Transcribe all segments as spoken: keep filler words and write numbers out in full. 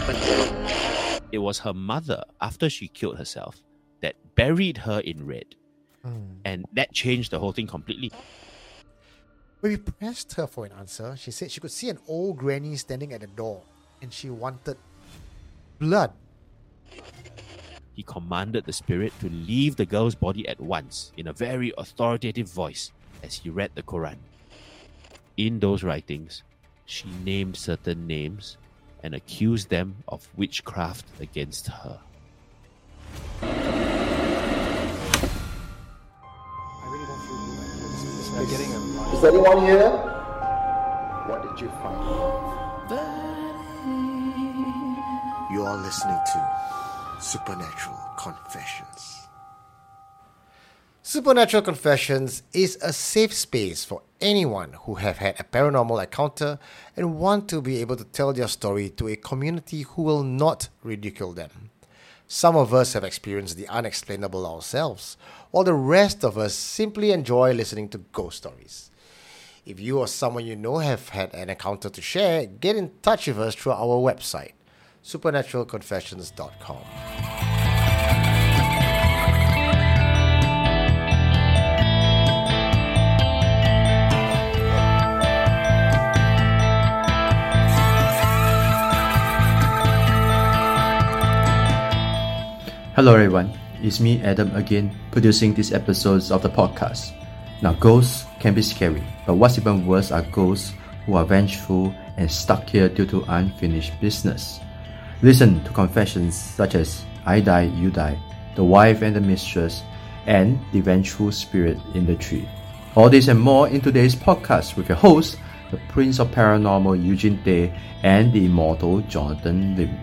Supernatural. It was her mother, after she killed herself, that buried her in red. Mm. And that changed the whole thing completely. When we pressed her for an answer, she said she could see an old granny standing at the door and she wanted blood. He commanded the spirit to leave the girl's body at once in a very authoritative voice as he read the Quran. In those writings, she named certain names and accused them of witchcraft against her. I really don't feel good. It's, it's Getting a Is anyone here? What did you find? You are listening to Supernatural Confessions. Supernatural Confessions is a safe space for anyone who have had a paranormal encounter and want to be able to tell their story to a community who will not ridicule them. Some of us have experienced the unexplainable ourselves, while the rest of us simply enjoy listening to ghost stories. If you or someone you know have had an encounter to share, get in touch with us through our website, supernatural confessions dot com. Hello everyone, it's me Adam again, producing these episodes of the podcast. Now ghosts can be scary, but what's even worse are ghosts who are vengeful and stuck here due to unfinished business. Listen to confessions such as I Die, You Die, The Wife and the Mistress, and The Vengeful Spirit in the Tree. All this and more in today's podcast with your host, the Prince of Paranormal Eugene Tay and the immortal Jonathan Lim.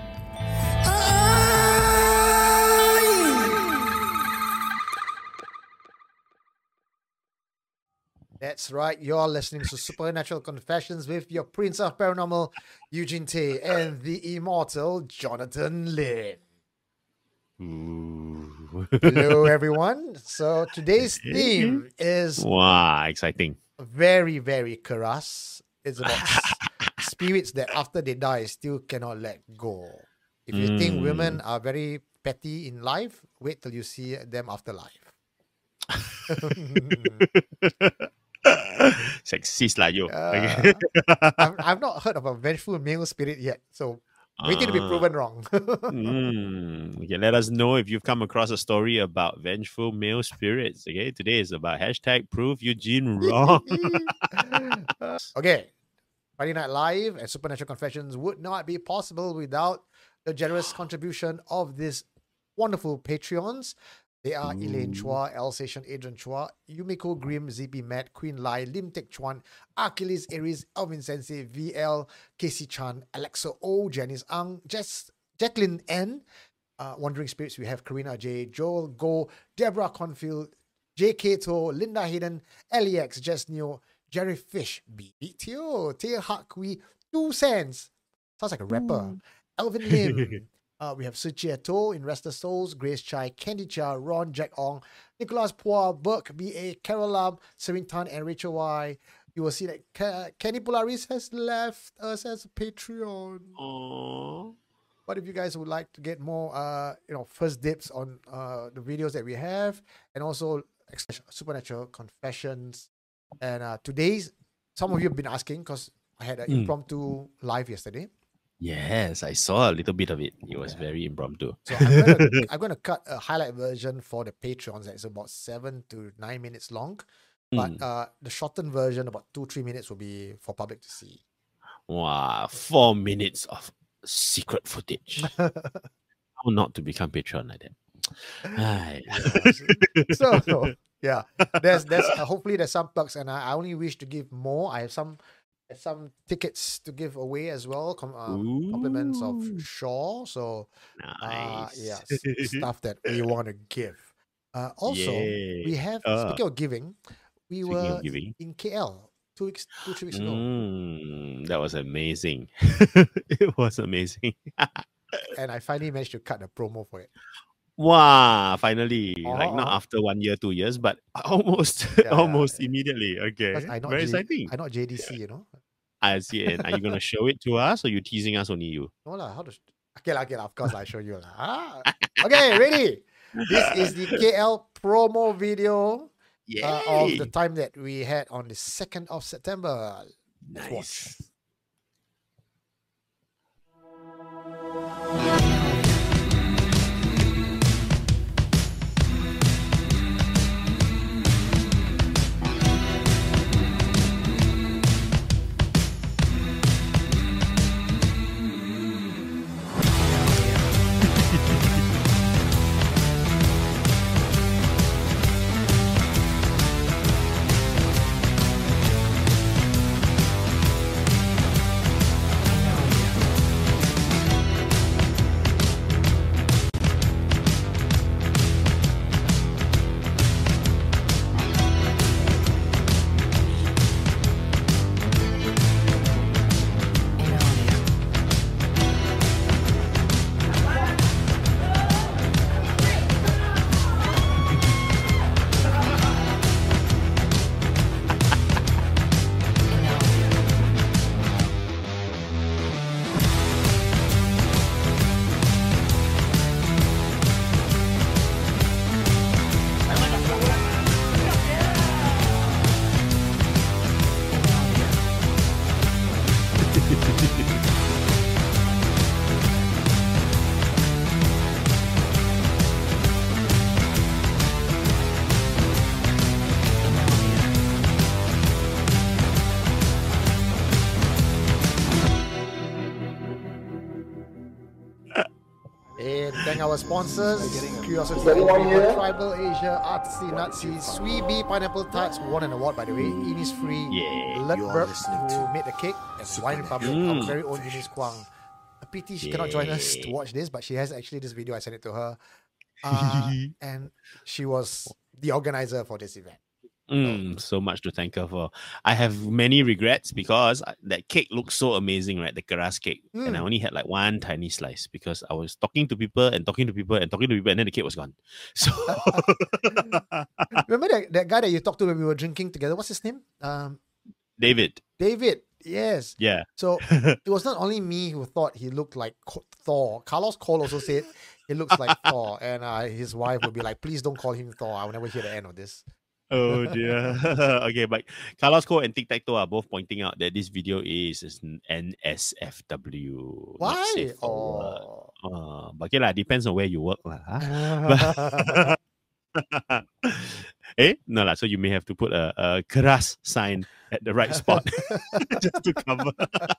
That's right, you're listening to Supernatural Confessions with your Prince of Paranormal, Eugene Tay, and the immortal Jonathan Lin. Ooh. Hello, everyone. So today's theme is Wow, exciting. very, very keras. It's about s- spirits that after they die still cannot let go. If you think Mm. women are very petty in life, wait till you see them after life. Sexist lah, yo. Uh, I've, I've not heard of a vengeful male spirit yet, so waiting to be Ah. proven wrong. Mm. Okay, let us know if you've come across a story about vengeful male spirits. Okay, today is about hashtag prove Eugene wrong. Uh, okay, Friday Night Live and Supernatural Confessions would not be possible without the generous contribution of these wonderful Patreons. They are Elaine Chua, L Station, Adrian Chua, Yumiko Grimm, Z B Matt, Queen Lai, Lim Tek Chuan, Achilles Aries, Alvin Sensei, V L, Casey Chan, Alexa O, Janice Ang, Jess, Jacqueline N, uh, Wandering Spirits, we have Karina J, Joel Go, Deborah Confield, J K To, Linda Hayden, L E X, Jess Neo, Jerry Fish, B B T O, Tia Hakwi, Two Cents, sounds like a rapper, Alvin Lim. Uh, we have Suchia To in Restless Souls, Grace Chai, Candy Cha, Ron, Jack Ong, Nicholas Pua, Burke, B A, Carol Lam, Serene Tan, and Rachel Y. You will see that Ca- Kenny Polaris has left us as a Patreon. Aww. But if you guys would like to get more, uh, you know, first dips on uh, the videos that we have, and also ex- Supernatural Confessions, and uh, today's, some of you have been asking because I had an Mm. impromptu live yesterday. Yes, I saw a little bit of it. It was very impromptu. So I'm gonna I'm gonna cut a highlight version for the Patreons that's about seven to nine minutes long. But Mm. uh the shortened version, about two, three minutes, will be for public to see. Wow, four minutes of secret footage. How not to become Patreon like that? Ai. Yeah, so, so, yeah. There's there's uh, hopefully there's some plugs, and I, I only wish to give more. I have some some tickets to give away as well. Com- um, compliments of Ooh. Shaw. So uh Nice. yeah, s- stuff that we want to give. Uh also we Yay. have, Uh, speaking of giving, we Speaking were of giving. in K L two weeks two, three weeks ago. Mm, that was amazing. It was amazing. And I finally managed to cut the promo for it. Wow, finally. Uh-huh, Like not uh-huh. after one year, two years, but almost Yeah, yeah, almost yeah. immediately. Because Okay. I not Very J- exciting. I not J D C, you know. I see it. Are you gonna show it to us, or you teasing us? Only you. No lah, how to? Okay lah, okay lah. Of course, I show you lah. Ah. Okay, ready. This is the K L promo video uh, of the time that we had on the second of September. Let's watch. And thank our sponsors, Curiosity, Tribal Asia, Artsy Nazi, Sweeby, Pineapple Tarts, who won an award by the way, Innisfree, Yeah. Ledberg, who made the cake, and Wine Republic, Mm. our very own Eunice Kwang. A pity she cannot join us to watch this, but she has actually this video, I sent it to her. Uh, and she was the organizer for this event. Mm, so much to thank her for. I have many regrets because I- that cake looks so amazing, right? The keras cake. And I Mm. only had like one tiny slice because I was talking to people and talking to people and talking to people, and then the cake was gone. So Remember that, that guy that you talked to when we were drinking together? What's his name? Um, David, David. Yes. yeah. So it was not only me who thought he looked like Co- Thor. Carlos Cole also said he looks like Thor, and uh, his wife would be like, "Please don't call him Thor. I will never hear the end of this." Oh dear. Okay, but Carlos Cole and Tic Tac Toe are both pointing out that this video is is an N S F W. not Why? safe for work. Oh. Uh, but okay, lah, depends on where you work. Lah, huh? Eh? No, lah, so you may have to put a, a keras sign at the right spot just to cover.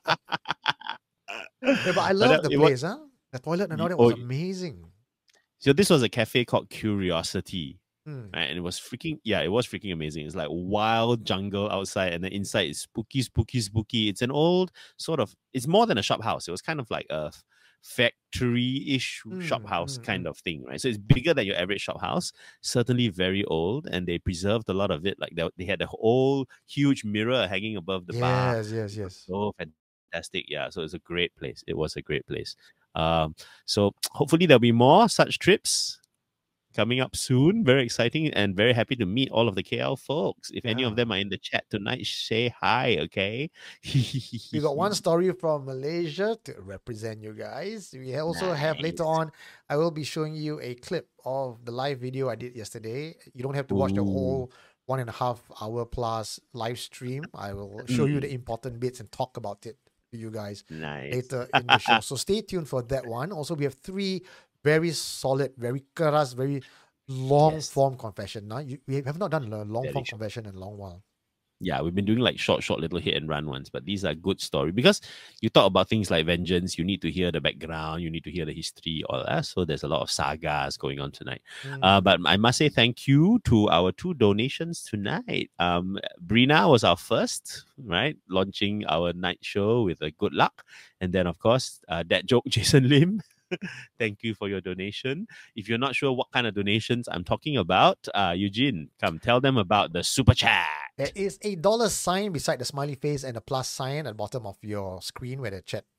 Yeah, but I But love that- the it wa- place, huh? The toilet and all Ye- that was oh, y- amazing. So this was a cafe called Curiosity. Hmm. Right? And it was freaking, yeah, it was freaking amazing. It's like wild jungle outside, and then inside is spooky, spooky, spooky. It's an old sort of, it's more than a shop house. It was kind of like a factory-ish shop Mm, house mm, kind mm. of thing, right? So it's bigger than your average shop house, certainly very old, and they preserved a lot of it. Like they, they had a whole huge mirror hanging above the bar. Yes, yes, yes. So fantastic. Yeah. So it's a great place. It was a great place. Um, so hopefully there'll be more such trips coming up soon. Very exciting and very happy to meet all of the K L folks. If any Yeah. of them are in the chat tonight, say hi, okay? We got one story from Malaysia to represent you guys. We also have later Nice. on, I will be showing you a clip of the live video I did yesterday. You don't have to watch the Ooh. whole one and a half hour plus live stream. I will show you the Mm. important bits and talk about it to you guys Nice. later in the show. So stay tuned for that one. Also, we have three very solid, very keras, very long Yes. form confession. Now, you, we have not done a long Very form short. confession in a long while. Yeah, we've been doing like short, short little hit and run ones, but these are good story because you talk about things like vengeance. You need to hear the background, you need to hear the history, all that. So there's a lot of sagas going on tonight. Mm. Uh, but I must say thank you to our two donations tonight. Um, Brina was our first, right? Launching our night show with a good luck. And then, of course, uh, that joke, Jason Lim. Thank you for your donation. If you're not sure what kind of donations I'm talking about, uh, Eugene, come tell them about the super chat. There is a dollar sign beside the smiley face and a plus sign at the bottom of your screen where the chat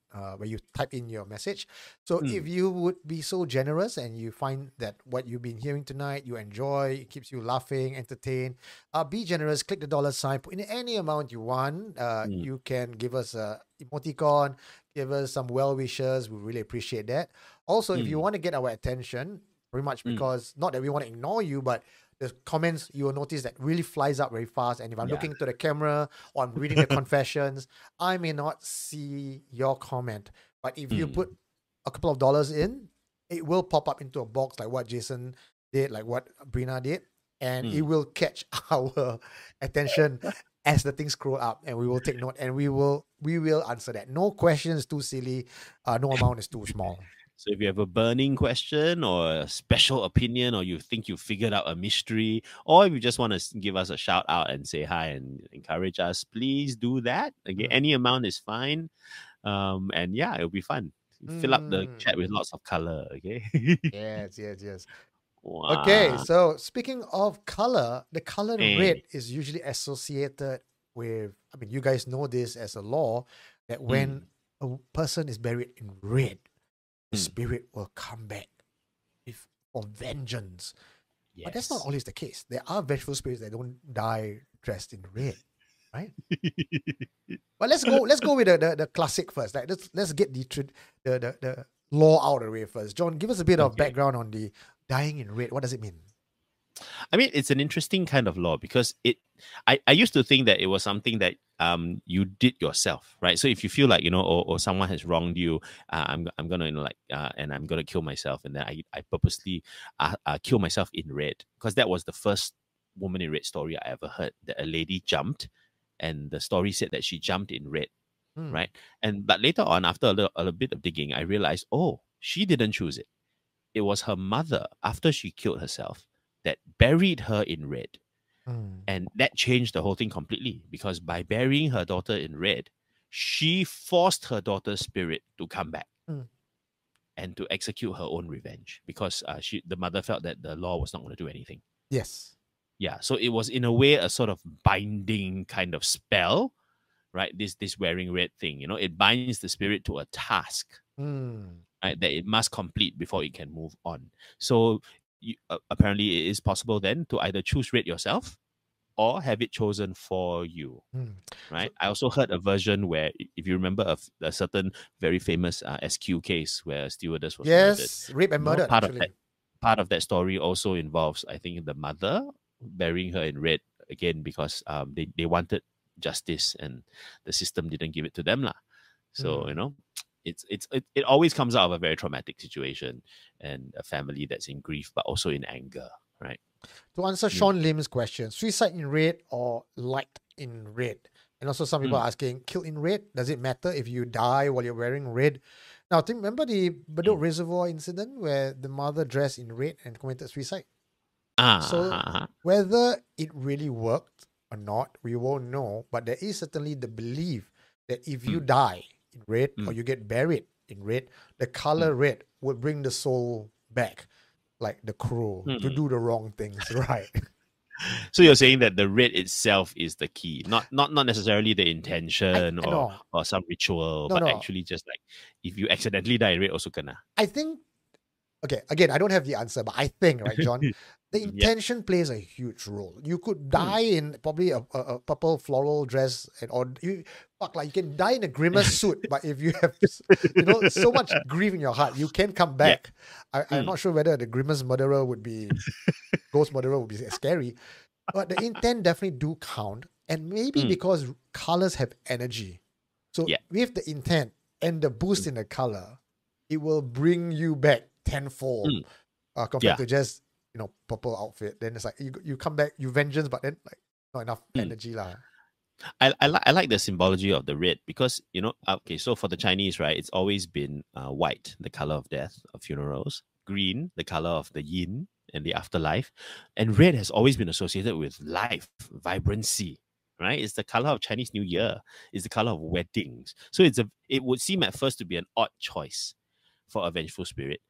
uh, where you type in your message. So Mm. if you would be so generous and you find that what you've been hearing tonight you enjoy, it keeps you laughing, entertained, uh, be generous. Click the dollar sign, put in any amount you want. Uh, Mm. you can give us a emoticon, give us some well wishes. We really appreciate that. Also, if you Mm. want to get our attention, pretty much Mm. because not that we want to ignore you, but the comments you will notice that really flies up very fast. And if I'm Yeah. looking to the camera or I'm reading the confessions, I may not see your comment. But if you Mm. put a couple of dollars in, it will pop up into a box like what Jason did, like what Brina did, and it Mm. will catch our attention as the things scroll up, and we will take note and we will we will answer that. No question is too silly, uh, no amount is too small. So if you have a burning question or a special opinion, or you think you figured out a mystery, or if you just want to give us a shout out and say hi and encourage us, please do that. Again, Mm. any amount is fine. Um, and yeah, it'll be fun. Fill up the Mm. chat with lots of color. Okay. Yes, yes, yes. Wow. Okay, so speaking of color, the color Eh. red is usually associated with, I mean, you guys know this as a law that when a person is buried in red, the Mm. spirit will come back if, for vengeance. But that's not Yes. always the case. There are vengeful spirits that don't die dressed in red, right? But let's go. Let's go with the, the, the classic first. Like let's let's get the, tr- the the the law out of the way first. John, give us a bit of Okay. background on the dying in red. What does it mean? I mean, it's an interesting kind of law because it. I, I used to think that it was something that um you did yourself, right? So if you feel like you know, or, or someone has wronged you, uh, I'm I'm gonna you know like uh, and I'm gonna kill myself, and then I I purposely uh, uh kill myself in red because that was the first woman in red story I ever heard, that a lady jumped, and the story said that she jumped in red, Hmm. right? And but later on, after a little, a little bit of digging, I realized, oh, she didn't choose it. It was her mother after she killed herself that buried her in red. Hmm. And that changed the whole thing completely because by burying her daughter in red, she forced her daughter's spirit to come back Mm. and to execute her own revenge because uh, she, the mother felt that the law was not going to do anything. Yes. Yeah, so it was in a way a sort of binding kind of spell, right? This this wearing red thing, you know, it binds the spirit to a task, Hmm. right, that it must complete before it can move on. So you, uh, apparently, it is possible then to either choose red yourself or have it chosen for you, Hmm. right? I also heard a version where, i- if you remember, a, f- a certain very famous uh, S Q case where a stewardess was murdered. Yes, rape and You know, murder. part of Actually, that part of that story also involves, I think, the mother burying her in red again because um, they, they wanted justice and the system didn't give it to them. lah. So, you Mm. know, it's it's it, it always comes out of a very traumatic situation and a family that's in grief, but also in anger, right? To answer Sean Lim's question, suicide in red or light in red? And also some people Mm. are asking, killed in red, does it matter if you die while you're wearing red? Now, think, remember the Bedok Mm. Reservoir incident where the mother dressed in red and committed suicide? Ah, So uh-huh. whether it really worked or not, we won't know. But there is certainly the belief that if you Mm. die in red or Mm. you get buried in red, the color red would bring the soul back, like the crow, to Mm. do the wrong things, right? So you're saying that the red itself is the key, not not not necessarily the intention I or know. or some ritual, No, but no. actually just like if you accidentally die in red, also kena. I think, okay, again, I don't have the answer, but I think, right, John, the Yeah. intention plays a huge role. You could die in probably a, a, a purple floral dress, and or you fuck like you can die in a grimace suit, but if you have you know so much grief in your heart, you can come Yeah. back. I, I'm Mm. not sure whether the grimace murderer would be ghost murderer would be scary, but the intent definitely do count, and maybe Mm. because colors have energy, so Yeah. with the intent and the boost in the color, it will bring you back tenfold Mm. uh, compared Yeah. to just you know purple outfit. Then it's like you you come back, you vengeance, but then like not enough Mm. energy lah. I I, li- I like the symbology of the red because you know okay, so for the Chinese, right, it's always been uh, white, the color of death, of funerals, green, the color of the yin and the afterlife, and red has always been associated with life, vibrancy, right? It's the color of Chinese New Year, it's the color of weddings. So it's a it would seem at first to be an odd choice for a vengeful spirit.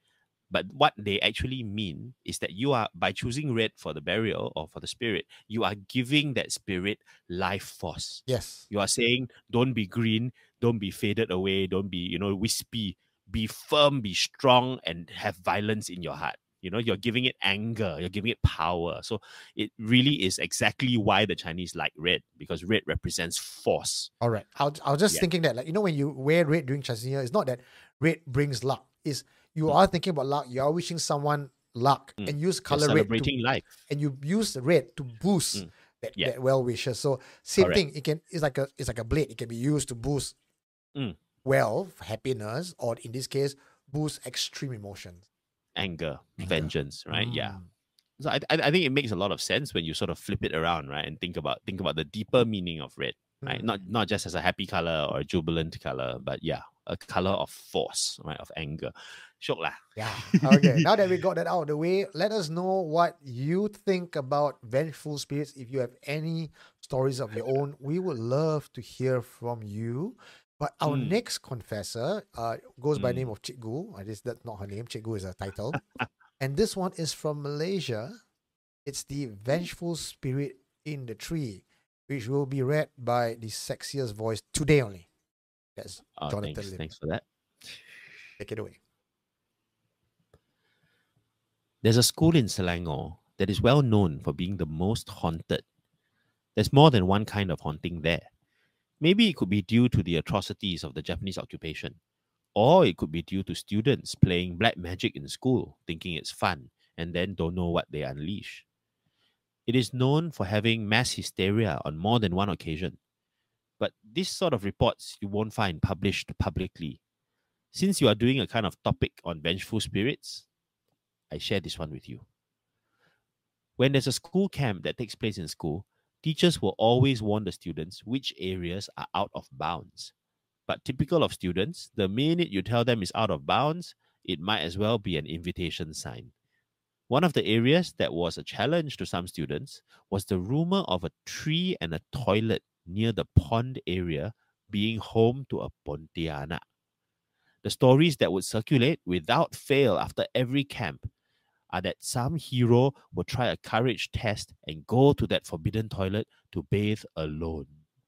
But what they actually mean is that you are, by choosing red for the burial or for the spirit, you are giving that spirit life force. Yes. You are saying, don't be green, don't be faded away, don't be, you know, wispy. Be firm, be strong, and have violence in your heart. You know, you're giving it anger, you're giving it power. So it really is exactly why the Chinese like red, because red represents force. All right. I was, I was just Yeah. thinking that, like, you know, when you wear red during Chinese New Year, it's not that red brings luck. It's you Mm. are thinking about luck. You are wishing someone luck Mm. and use You're color red to, celebrating life. and you use the red to boost Mm. that, Yeah. that well wishes. So same Correct. thing. It can it's like a it's like a blade. It can be used to boost Mm. wealth, happiness, or in this case, boost extreme emotions. Anger, Anger. vengeance, right? Yeah. Mm. So I, I I think it makes a lot of sense when you sort of flip it around, right, and think about think about the deeper meaning of red, right? Mm. Not not just as a happy color or a jubilant color, but yeah, a color of force, right, of anger. Shiok lah. Yeah. Okay. Now that we got that out of the way, let us know what you think about vengeful spirits. If you have any stories of your own, we would love to hear from you. But our Mm. next confessor uh, goes by Mm. name of Cikgu. Uh, this, that's not her name. Cikgu is a title. And this one is from Malaysia. It's the vengeful spirit in the tree, which will be read by the sexiest voice today only. That's Oh, Jonathan thanks, Lim. thanks for that. Take it away. There's a school in Selangor that is well known for being the most haunted. There's more than one kind of haunting there. Maybe it could be due to the atrocities of the Japanese occupation, or it could be due to students playing black magic in school, thinking it's fun, and then don't know what they unleash. It is known for having mass hysteria on more than one occasion. But this sort of reports you won't find published publicly. Since you are doing a kind of topic on vengeful spirits, I share this one with you. When there's a school camp that takes place in school, teachers will always warn the students which areas are out of bounds. But typical of students, the minute you tell them it's out of bounds, it might as well be an invitation sign. One of the areas that was a challenge to some students was the rumor of a tree and a toilet near the pond area being home to a Pontianak. The stories that would circulate without fail after every camp are that some hero will try a courage test and go to that forbidden toilet to bathe alone.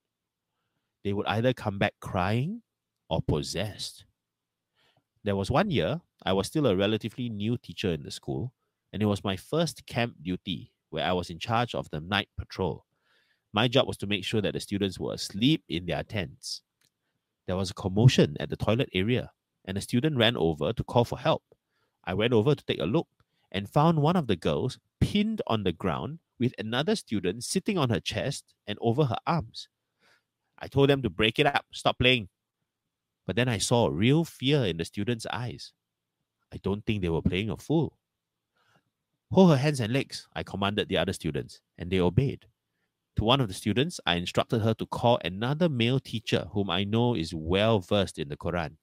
They would either come back crying or possessed. There was one year, I was still a relatively new teacher in the school, and it was my first camp duty where I was in charge of the night patrol. My job was to make sure that the students were asleep in their tents. There was a commotion at the toilet area, and a student ran over to call for help. I went over to take a look and found one of the girls pinned on the ground with another student sitting on her chest and over her arms. I told them to break it up, stop playing. But then I saw real fear in the students' eyes. I don't think they were playing a fool. Hold her hands and legs, I commanded the other students, and they obeyed. To one of the students, I instructed her to call another male teacher whom I know is well versed in the Quran.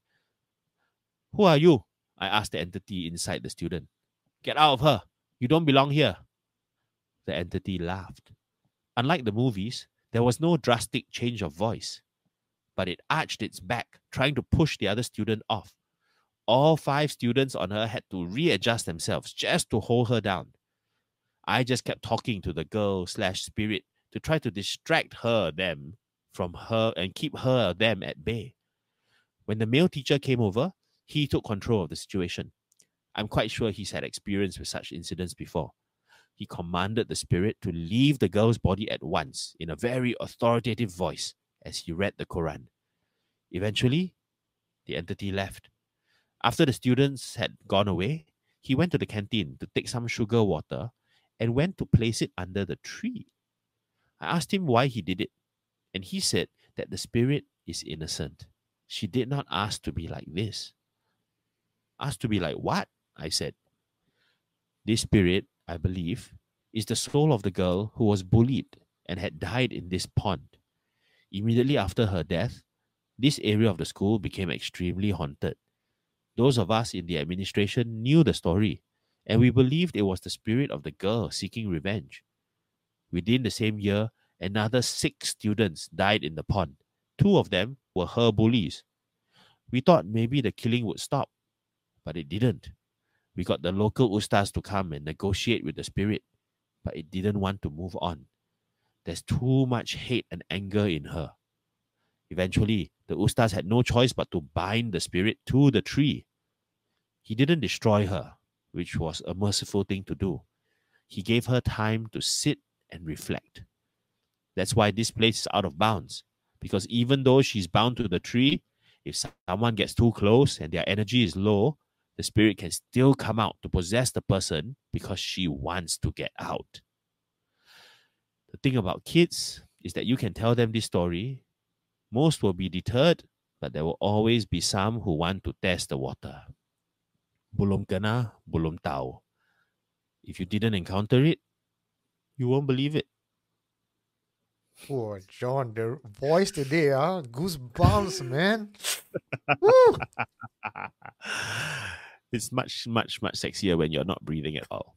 Who are you? I asked the entity inside the student. Get out of her. You don't belong here. The entity laughed. Unlike the movies, there was no drastic change of voice, but it arched its back, trying to push the other student off. All five students on her had to readjust themselves just to hold her down. I just kept talking to the girl slash spirit to try to distract her, them, from her and keep her, them at bay. When the male teacher came over, he took control of the situation. I'm quite sure he's had experience with such incidents before. He commanded the spirit to leave the girl's body at once in a very authoritative voice as he read the Quran. Eventually, the entity left. After the students had gone away, he went to the canteen to take some sugar water and went to place it under the tree. I asked him why he did it, and he said that the spirit is innocent. She did not ask to be like this. Asked to be like what? I said. This spirit, I believe, is the soul of the girl who was bullied and had died in this pond. Immediately after her death, this area of the school became extremely haunted. Those of us in the administration knew the story, and we believed it was the spirit of the girl seeking revenge. Within the same year, another six students died in the pond. Two of them were her bullies. We thought maybe the killing would stop, but it didn't. We got the local ustas to come and negotiate with the spirit, but it didn't want to move on. There's too much hate and anger in her. Eventually, the ustas had no choice but to bind the spirit to the tree. He didn't destroy her, which was a merciful thing to do. He gave her time to sit and reflect. That's why this place is out of bounds. Because even though she's bound to the tree, if someone gets too close and their energy is low, the spirit can still come out to possess the person because she wants to get out. The thing about kids is that you can tell them this story. Most will be deterred, but there will always be some who want to test the water. Belum kena, belum tahu. If you didn't encounter it, you won't believe it. Oh, John, the voice today, ah, goosebumps, man. Woo! It's much, much, much sexier when you're not breathing at all.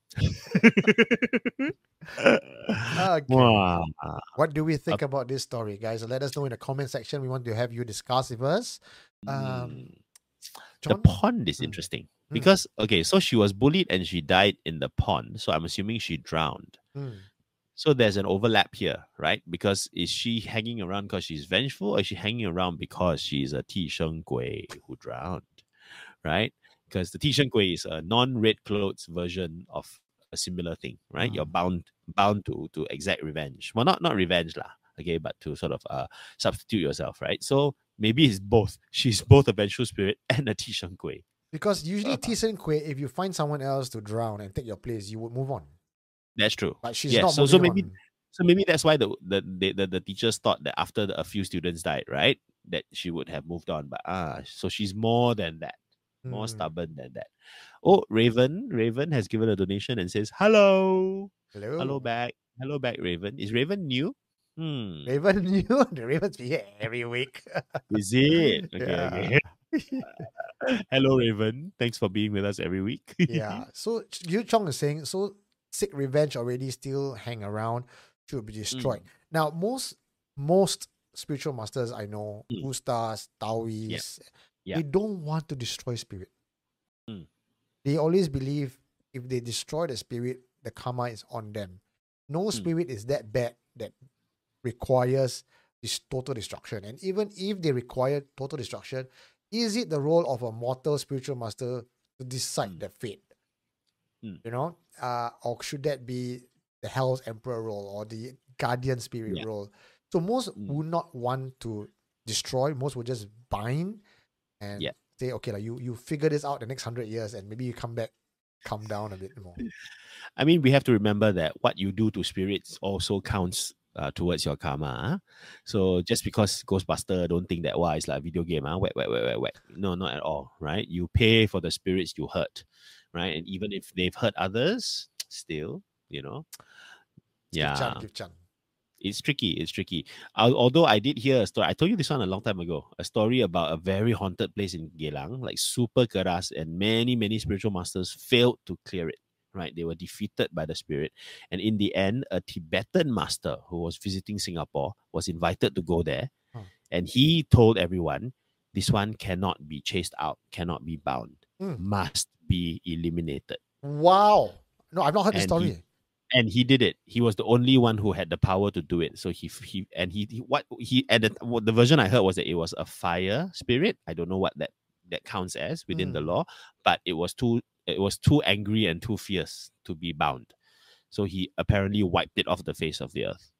Okay. Wow. What do we think about this story, guys? Let us know in the comment section. We want to have you discuss with us. Um, Mm. The John? pond is Mm. interesting Mm. because, okay, so she was bullied and she died in the pond. So I'm assuming she drowned. Mm. So there's an overlap here, right? Because is she hanging around because she's vengeful, or is she hanging around because she's a Ti Sheng Gui who drowned, right? Because the Ti Sheng Gui is a non-red clothes version of a similar thing, right? Mm. You're bound bound to to exact revenge. Well, not not revenge lah, okay, but to sort of uh substitute yourself, right? So maybe it's both. She's both a vengeful spirit and a Ti Sheng Gui. Because usually Ti Sheng Gui, if you find someone else to drown and take your place, you would move on. That's true. But she's Yeah, not so so moving maybe on. so maybe that's why the the the, the, the teachers thought that after the, a few students died, right, that she would have moved on. But ah, so she's more than that, more Mm. stubborn than that. Oh, Raven, Raven has given a donation and says hello, Hello. hello back, hello back, Raven. Is Raven new? Hmm, Raven knew the Ravens be here every week. is it? Okay, Yeah. okay. Hello, Raven. Thanks for being with us every week. Yeah. So Yu Chong is saying, so seek revenge already still hang around, should be destroyed. Mm. Now, most most spiritual masters I know, Mm. Ustas, Taoists, Yeah. they don't want to destroy spirit. Mm. They always believe if they destroy the spirit, the karma is on them. No Mm. spirit is that bad that requires this total destruction. And even if they require total destruction, is it the role of a mortal spiritual master to decide Mm. their fate? Mm. You know, uh, or should that be the Hell's Emperor role or the Guardian Spirit Yeah. role? So most Mm. would not want to destroy. Most would just bind and Yeah. say, okay, like you you figure this out the next hundred years, and maybe you come back, calm down a bit more. I mean, we have to remember that what you do to spirits also counts uh, towards your karma. Huh? So just because Ghostbuster, don't think that, wow, it's like a video game. Huh? Whack, whack, whack, whack, whack. No, not at all, right? You pay for the spirits you hurt, right? And even if they've hurt others, still, you know, Give yeah, chan, give chan. it's tricky. It's tricky. Al- Although I did hear a story, I told you this one a long time ago, a story about a very haunted place in Geylang, like super keras, and many, many spiritual masters failed to clear it. Right, they were defeated by the spirit, and in the end, a Tibetan master who was visiting Singapore was invited to go there, Huh. and he told everyone, "This one cannot be chased out, cannot be bound, Mm. must be eliminated." Wow. No, I've not heard this And he- story. and he did it. He was the only one who had the power to do it. So he he and he, he what he and the, what the version I heard was that it was a fire spirit. I don't know what that that counts as within the Mm. law, but it was too it was too angry and too fierce to be bound. So he apparently wiped it off the face of the earth,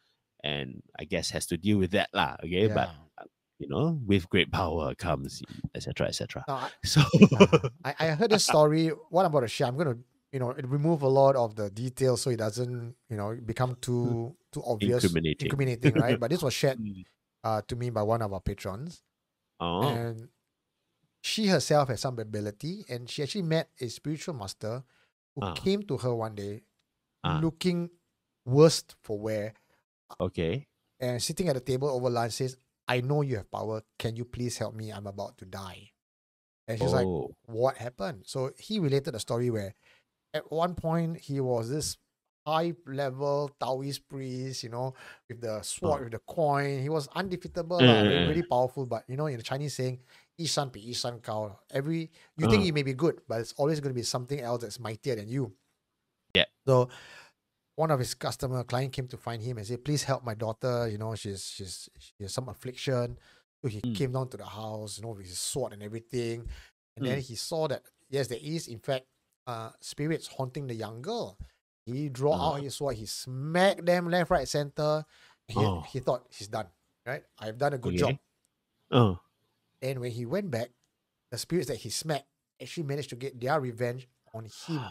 and I guess has to deal with that lah. Okay, but Yeah. uh, you know, with great power comes et cetera et cetera. No, I, So uh, I, I heard this story. What I'm about to share, I'm gonna, you know, remove a lot of the details so it doesn't, you know, become too too obvious, Incriminating. incriminating, right? But this was shared Mm. uh, to me by one of our patrons, oh, and she herself has some ability, and she actually met a spiritual master who Ah. came to her one day, Ah. looking worst for wear, okay. and sitting at the table over lunch says, "I know you have power. Can you please help me? I'm about to die." And she's like, Oh. "What happened?" So he related a story where at one point he was this high level Taoist priest, you know, with the sword, Oh. with the coin. He was undefeatable, Mm, lah, mm, really, mm. really powerful. But you know, in the Chinese saying, Ishan pi Ishan Kao. Every you think Uh. you may be good, but it's always going to be something else that's mightier than you. Yeah. So one of his customer client came to find him and said, "Please help my daughter. You know, she's she's she has some affliction." So he Mm. came down to the house, you know, with his sword and everything, and then Mm. he saw that yes, there is in fact uh spirits haunting the young girl. He drew Uh. out his sword, he smacked them left, right, center. He Oh. he thought he's done, right? I've done a good Okay. job. Uh. And when he went back, the spirits that he smacked actually managed to get their revenge on him.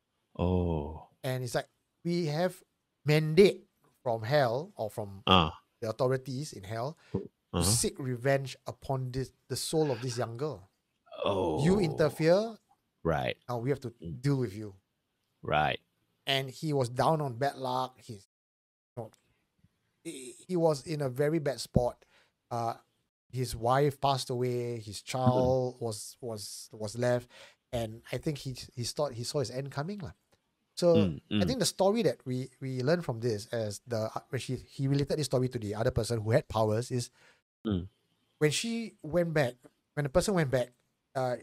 Oh. And it's like we have mandate from hell or from Uh. the authorities in hell to Uh-huh. seek revenge upon this the soul of this young girl. Oh. You interfere, Right. now we have to Mm. deal with you. Right. And he was down on bad luck. He's you know, he, he was in a very bad spot. Uh, his wife passed away. His child was was was left, and I think he he thought he saw his end coming, lah. So Mm, I mm. think the story that we we learned from this, as the when she he related this story to the other person who had powers, is Mm. when she went back, when the person went back, uh,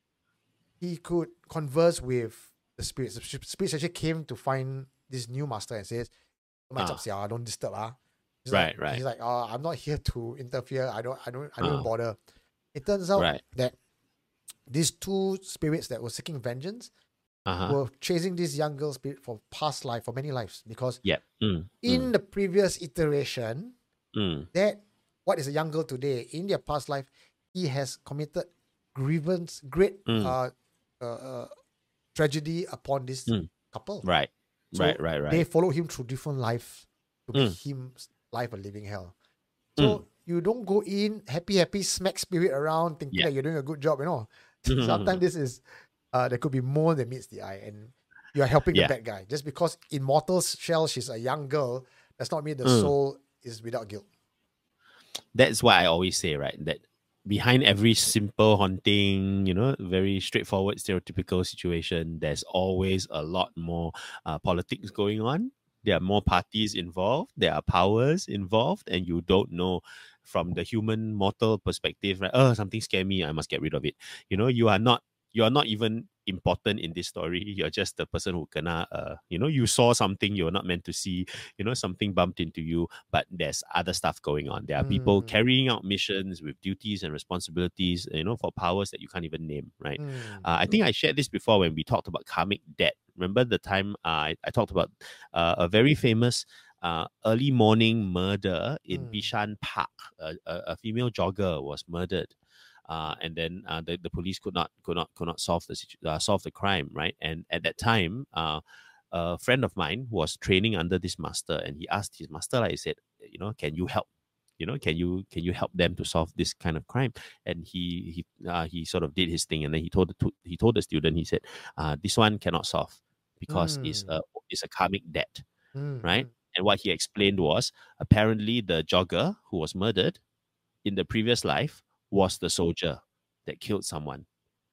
he could converse with the spirits. The sp- spirits actually came to find this new master and says, "My Ah. ah. don't disturb ah." He's Right, like, right. He's like, "Oh, I'm not here to interfere. I don't, I don't, I don't Ah. even bother." It turns out Right. that these two spirits that were seeking vengeance Uh-huh. were chasing this young girl spirit for past life, for many lives, because Yeah. Mm. in the previous iteration, Mm. that what is a young girl today in their past life, he has committed grievance, great Mm. uh, uh, uh, tragedy upon this Mm. couple. Right. So right, right, right. They followed him through different lives to make Mm. him life a living hell. So you don't go in happy, happy, smack spirit around thinking Yeah. that you're doing a good job. You know, Mhm. sometimes this is uh, there could be more than meets the eye, and you are helping Yeah. the bad guy. Just because in Mortal's shell she's a young girl does not mean the Mm. soul is without guilt. That's why I always say, right, that behind every simple haunting, you know, very straightforward, stereotypical situation, there's always a lot more uh, politics going on. There are more parties involved. There are powers involved, and you don't know from the human mortal perspective, right? Oh, something scared me. I must get rid of it. You know, you are not. You are not even important in this story. You're just the person who kena. Uh, you know, you saw something you're not meant to see. You know, something bumped into you, but there's other stuff going on. There are people Mm. carrying out missions with duties and responsibilities, you know, for powers that you can't even name, right? Mm. Uh, I think I shared this before when we talked about karmic debt. Remember the time uh, I, I talked about uh, a very famous uh, early morning murder in Mm. Bishan Park. A, a, a female jogger was murdered. Uh, and then uh, the, the police could not could not could not solve the situ- uh, solve the crime, right? And at that time, uh, a friend of mine was training under this master, and he asked his master, like, he said, you know, can you help? You know, can you can you help them to solve this kind of crime? And he he uh, he sort of did his thing, and then he told the tu- he told the student, he said, uh, this one cannot solve because it's Mm. a it's a karmic debt, Mm. right? Mm. And what he explained was apparently the jogger who was murdered in the previous life was the soldier that killed someone.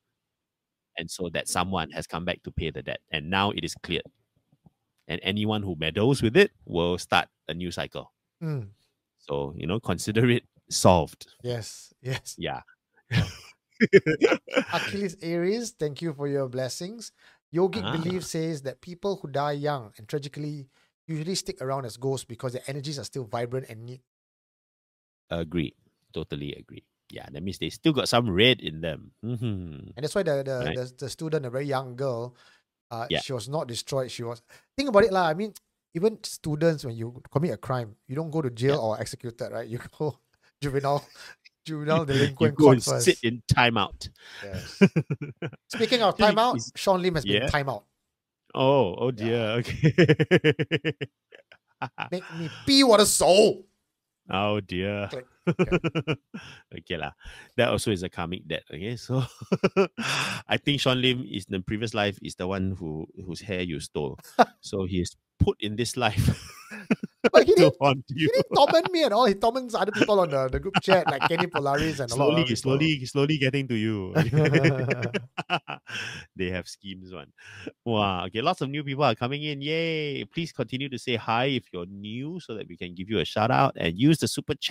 And so that someone has come back to pay the debt. And now it is cleared. And anyone who meddles with it will start a new cycle. Mm. So, you know, consider it solved. Yes, yes. Yeah. Achilles Aries, thank you for your blessings. Yogic Ah. belief says that people who die young and tragically usually stick around as ghosts because their energies are still vibrant and need. Agree. Totally agree. Yeah, that means they still got some red in them. Mhm. And that's why the the, Right. the, the student, a very young girl, uh, Yeah. she was not destroyed. She was. Think about it, lah. I mean, even students, when you commit a crime, you don't go to jail Yeah. or executed, right? You go juvenile, juvenile You delinquent go court and first. sit in timeout. Yes. Speaking of Actually, timeout, is- Sean Lim has been yeah. timeout. Oh, oh dear. Okay. Make me pee what a soul. Oh dear. Click. Okay lah. That also is a karmic debt. Okay, so I think Sean Lim is in the previous life is the one who whose hair you stole. So he is put in this life But he to didn't, haunt he you. didn't torment me at all. He torments other people on the, the group chat, like Kenny Polaris and a lot of Slowly, other slowly, slowly getting to you. people. They have schemes, one. Wow. Okay, lots of new people are coming in. Yay! Please continue to say hi if you're new, so that we can give you a shout out, and use the super chat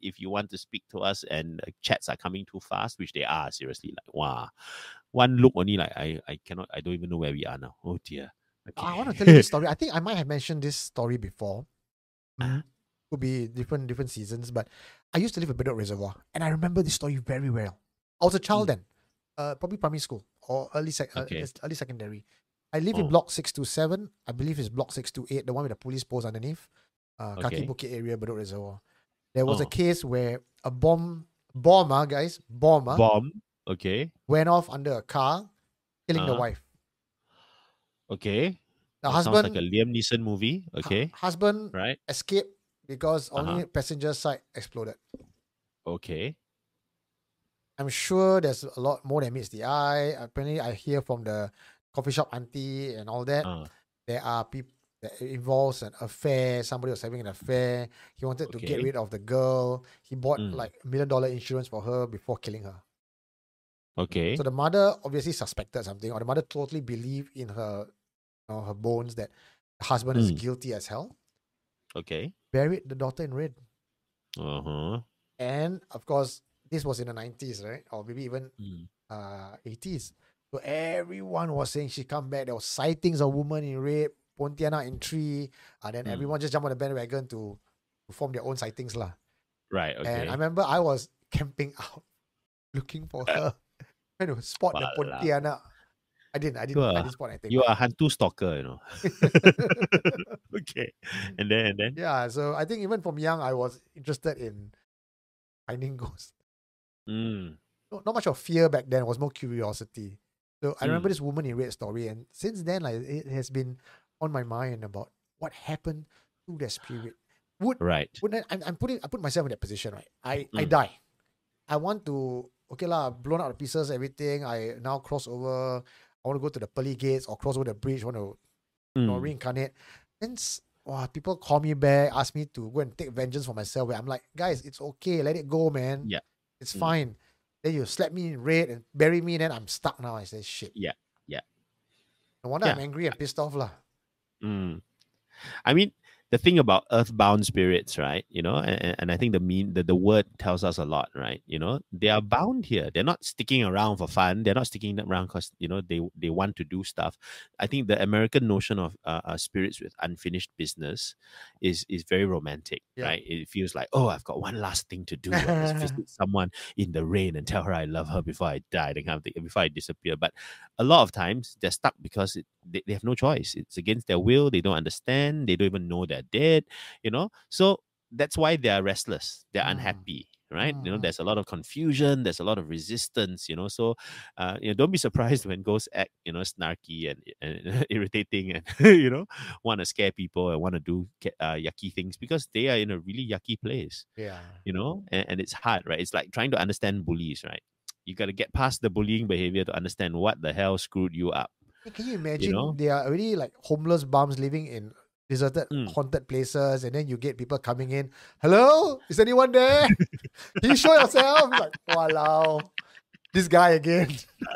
if you want to speak to us and uh, chats are coming too fast, which they are, seriously, like, wow. One look only, like, I, I cannot, I don't even know where we are now. Oh dear. Okay. I want to tell you this story. I think I might have mentioned this story before. Uh-huh. Mm, could be different different seasons, but I used to live in Bedok Reservoir, and I remember this story very well. I was a child Mm. then, uh, probably primary school or early sec- Okay. uh, early secondary. I live in Oh. block six two seven. I believe it's block six two eight, the one with the police post underneath. Uh, Kaki Okay. Bukit area, Bedok Reservoir. There was a Oh. case where a bomb bomber, guys, bomber Bomb. Okay. went off under a car, killing the Uh-huh. wife. Okay. The That husband, sounds like a Liam Neeson movie. hu- Okay. husband Right. escaped because Uh-huh. only passenger side exploded. Okay. I'm sure there's a lot more than meets the eye. Apparently, I hear from the coffee shop auntie and all that. Uh, There are people that it involves an affair. Somebody was having an affair. He wanted to get Okay. rid of the girl. He bought Mm. like a million dollar insurance for her before killing her. okay. So the mother obviously suspected something, or the mother totally believed in her, you know, her bones that the husband is Mm. guilty as hell. Okay. Buried the daughter in red. Uh-huh. And of course, this was in the nineties, right? Or maybe even Mm. uh eighties. So everyone was saying she come back. There was sightings of woman in red, Pontianak in tree. And then Mm. everyone just jumped on the bandwagon to, to form their own sightings. lah. Right. Okay. And I remember I was camping out looking for her. Trying to spot the Walau. Pontianak. I didn't, I didn't, You I are- didn't spot anything. You but- are a hantu stalker, you know. Okay. And then and then. Yeah, so I think even from young I was interested in finding ghosts. Mm. No, not much of fear back then, it was more curiosity. So I remember Mm. this woman in red story, and since then, like it has been on my mind about what happened to that spirit. Would Right. would I, I'm, I'm putting I put myself in that position, right? I I Mm. die. I want to okay lah, blown out of pieces, everything. I now cross over. I want to go to the pearly gates or cross over the bridge. Want to you know, Mm. reincarnate. Then s- wow, people call me back, ask me to go and take vengeance for myself. Where I'm like, guys, it's okay, let it go, man. Yeah. It's Mm. fine. Then you slap me in red and bury me, then I'm stuck now. I say shit. Yeah, yeah. No wonder I'm Yeah. angry and pissed off lah. Mm. I mean, the thing about earthbound spirits, right? You know, and, and I think the mean the, the word tells us a lot, right? You know, they are bound here. They're not sticking around for fun. They're not sticking around because you know they they want to do stuff. I think the American notion of uh, uh, spirits with unfinished business is is very romantic, Yeah. right? It feels like, oh, I've got one last thing to do. I must visit someone in the rain and tell her I love her before I die, that kind of thing, before I disappear. But a lot of times they're stuck because it, they, they have no choice. It's against their will. They don't understand. They don't even know they're dead, you know. So that's why they're restless. They're Mm. unhappy, right? You know, Mm. there's a lot of confusion. There's a lot of resistance, you know. So, uh, you know, don't be surprised when ghosts act, you know, snarky and, and irritating and, you know, want to scare people and want to do ca- uh, yucky things because they are in a really yucky place, Yeah. you know, and, and it's hard, right? It's like trying to understand bullies, right? You got to get past the bullying behavior to understand what the hell screwed you up. Hey, can you imagine know? they are already like homeless bums living in deserted, Mm. haunted places, and then you get people coming in. Hello, is anyone there? Can you show yourself? Like, wow, this guy again.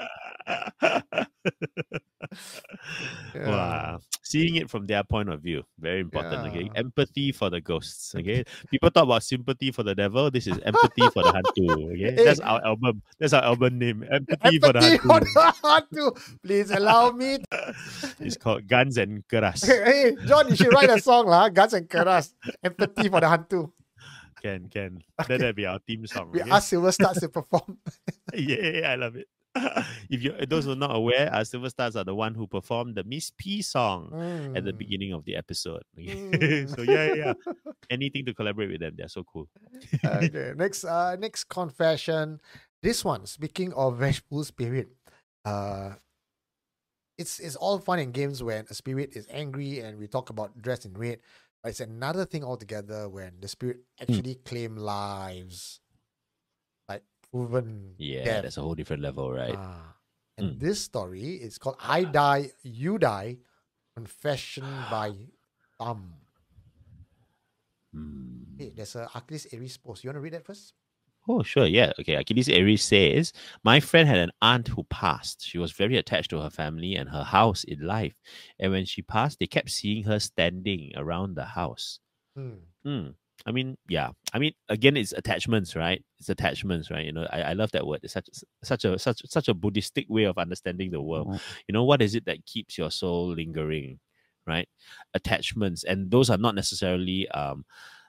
Yeah. Wow. Seeing it from their point of view, very important. Okay, Yeah. empathy for the ghosts. Okay, people talk about sympathy for the devil. This is empathy for the hantu. Okay, Hey. that's our album. That's our album name. Empathy, for the Empathy for hantu. the hantu. Please allow me. It's called Guns and Keras. Hey, John, you should write a song, lah. Guns and Keras. Empathy for the hantu. Can can that that be our theme song? We Okay? ask Silver Stars to perform. Yeah, I love it. If you those who are not aware, our Silver Stars are the one who performed the Miss P song at the Mm. beginning of the episode. Okay? Mm. So yeah, yeah, yeah. Anything to collaborate with them, they're so cool. Okay, next uh next confession. This one, speaking of vengeful spirit, uh it's it's all fun and games when a spirit is angry and we talk about dressed in red, but it's another thing altogether when the spirit actually claim lives. Like proven Yeah, death. that's a whole different level, right? Ah. And Mm. this story is called I Die, You Die, Confession by Thumb. Hmm. Hey, there's a Achilles Aries post. You want to read that first? Oh, sure. Yeah. Okay. Achilles Aries says, my friend had an aunt who passed. She was very attached to her family and her house in life. And when she passed, they kept seeing her standing around the house. Hmm. Hmm. I mean, yeah. I mean, again, it's attachments, right? It's attachments, right? You know, I, I love that word. It's such such a such such a Buddhistic way of understanding the world. You know, what is it that keeps your soul lingering, right? Attachments, and those are not necessarily um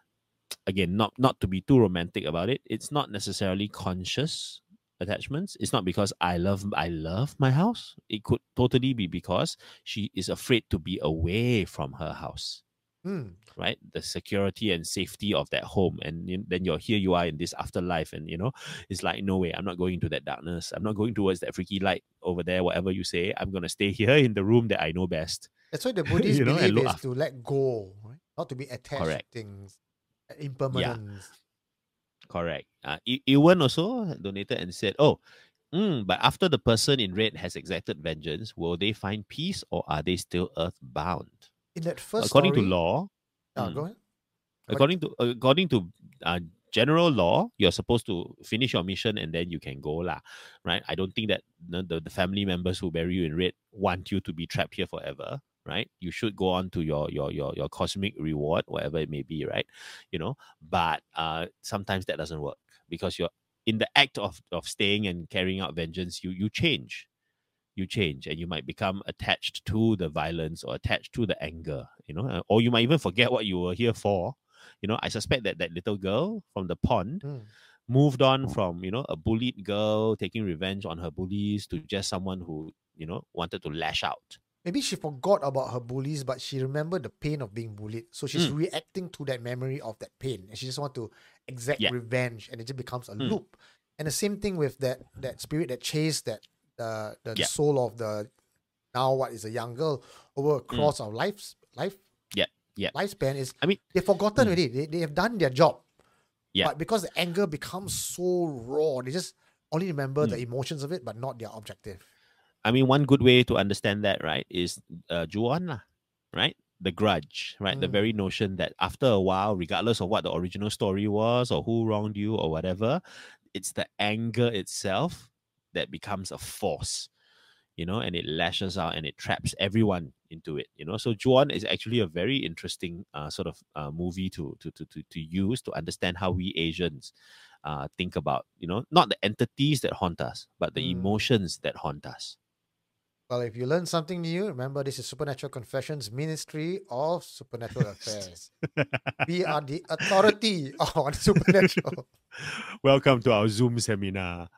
again, not not to be too romantic about it. It's not necessarily conscious attachments. It's not because I love I love my house. It could totally be because she is afraid to be away from her house, Hmm. right? The security and safety of that home, and you, then you're here, you are in this afterlife, and you know it's like, no way, I'm not going to that darkness, I'm not going towards that freaky light over there, whatever you say. I'm going to stay here in the room that I know best. That's why the Buddhists You know, and believe look is after. to let go, right? Not to be attached Correct. to things, impermanence. Correct. Uh, I- Ewan also donated and said, oh, mm, but after the person in red has exacted vengeance, will they find peace or are they still earthbound? In that first According story, to law, ah, mm, go ahead. according to according to uh, general law, you're supposed to finish your mission and then you can go lah, right? I don't think that the, the, the family members who bury you in red want you to be trapped here forever, right? You should go on to your your your your cosmic reward, whatever it may be, right? You know, but uh, sometimes that doesn't work because you're in the act of of staying and carrying out vengeance. You you change. You change and you might become attached to the violence or attached to the anger, you know, uh, or you might even forget what you were here for. You know, I suspect that that little girl from the pond Hmm. moved on from, you know, a bullied girl taking revenge on her bullies to just someone who, you know, wanted to lash out. Maybe she forgot about her bullies, but she remembered the pain of being bullied. So she's Mm. reacting to that memory of that pain, and she just want to exact Yeah. revenge, and it just becomes a Mm. loop. And the same thing with that that spirit that chased that the the Yeah. soul of the now what is a young girl over a cross of life's life Yeah. Yeah. lifespan is I mean, they've forgotten Mm. already. They, they have done their job. Yeah. But because the anger becomes so raw, they just only remember the Mm. emotions of it, but not their objective. I mean, one good way to understand that, right, is uh, Ju-on, lah, right? The grudge, right? The Mm. very notion that after a while, regardless of what the original story was or who wronged you or whatever, it's the anger itself that becomes a force, you know, and it lashes out and it traps everyone into it, you know. So Ju-on is actually a very interesting uh, sort of uh, movie to, to to to to use to understand how we Asians uh, think about, you know, not the entities that haunt us, but the Mm. emotions that haunt us. Well, if you learn something new, remember this is Supernatural Confessions, Ministry of Supernatural Affairs. We are the authority on supernatural. Welcome to our Zoom seminar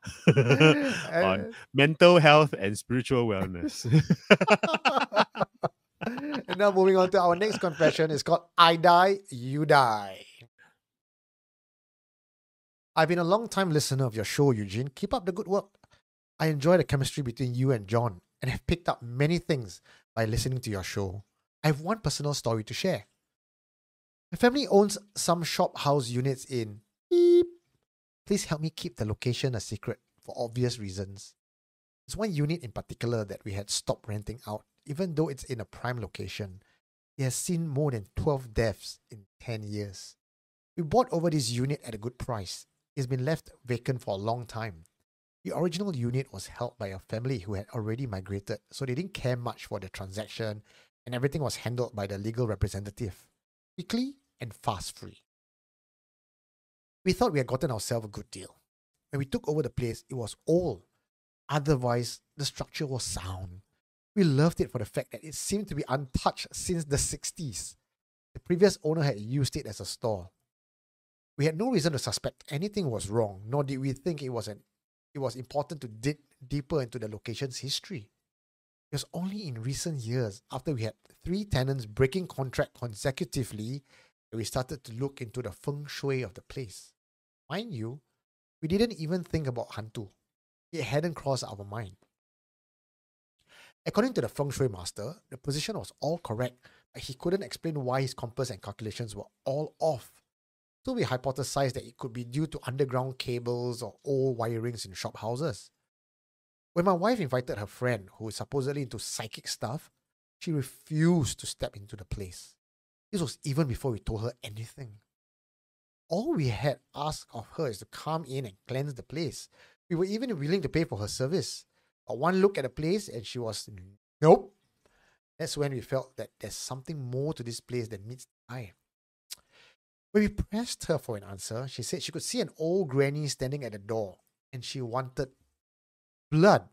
on and, mental health and spiritual wellness. and now moving on to our next confession. It's called I Die, You Die. I've been a long time listener of your show, Eugene. Keep up the good work. I enjoy the chemistry between you and John and have picked up many things by listening to your show. I have one personal story to share. My family owns some shop house units in beep. Please help me keep the location a secret for obvious reasons. There's one unit in particular that we had stopped renting out, even though it's in a prime location. It has seen more than twelve deaths in ten years. We bought over this unit at a good price. It's been left vacant for a long time. The original unit was held by a family who had already migrated, so they didn't care much for the transaction, and everything was handled by the legal representative. Quickly and fast-free. We thought we had gotten ourselves a good deal. When we took over the place, it was old. Otherwise, the structure was sound. We loved it for the fact that it seemed to be untouched since the sixties. The previous owner had used it as a store. We had no reason to suspect anything was wrong, nor did we think it was an it was important to dig deeper into the location's history. It was only in recent years, after we had three tenants breaking contract consecutively, that we started to look into the feng shui of the place. Mind you, we didn't even think about hantu. It hadn't crossed our mind. According to the feng shui master, the position was all correct, but he couldn't explain why his compass and calculations were all off. So we hypothesized that it could be due to underground cables or old wirings in shop houses. When my wife invited her friend, who is supposedly into psychic stuff, she refused to step into the place. This was even before we told her anything. All we had asked of her is to come in and cleanse the place. We were even willing to pay for her service. But one look at the place and she was, nope. That's when we felt that there's something more to this place than meets the eye. When we pressed her for an answer, she said she could see an old granny standing at the door and she wanted blood.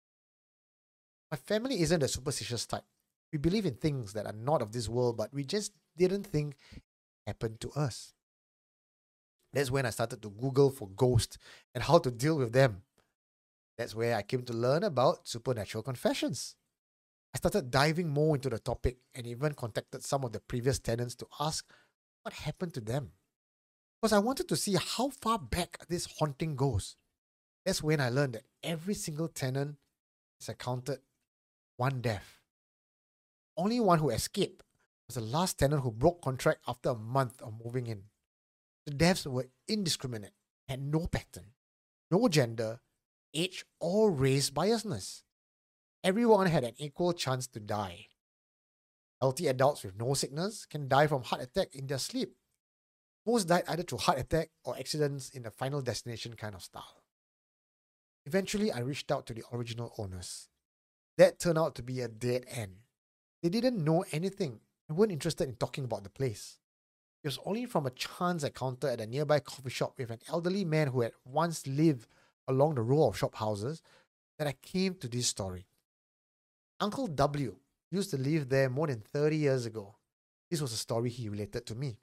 My family isn't a superstitious type. We believe in things that are not of this world, but we just didn't think it happened to us. That's when I started to Google for ghosts and how to deal with them. That's where I came to learn about supernatural confessions. I started diving more into the topic and even contacted some of the previous tenants to ask what happened to them. Because I wanted to see how far back this haunting goes. That's when I learned that every single tenant has encountered one death. Only one who escaped was the last tenant who broke contract after a month of moving in. The deaths were indiscriminate, had no pattern, no gender, age, or race biasness. Everyone had an equal chance to die. Healthy adults with no sickness can die from heart attack in their sleep. Most died either through heart attack or accidents in the Final Destination kind of style. Eventually, I reached out to the original owners. That turned out to be a dead end. They didn't know anything and weren't interested in talking about the place. It was only from a chance encounter at a nearby coffee shop with an elderly man who had once lived along the row of shop houses that I came to this story. Uncle W used to live there more than thirty years ago. This was a story he related to me.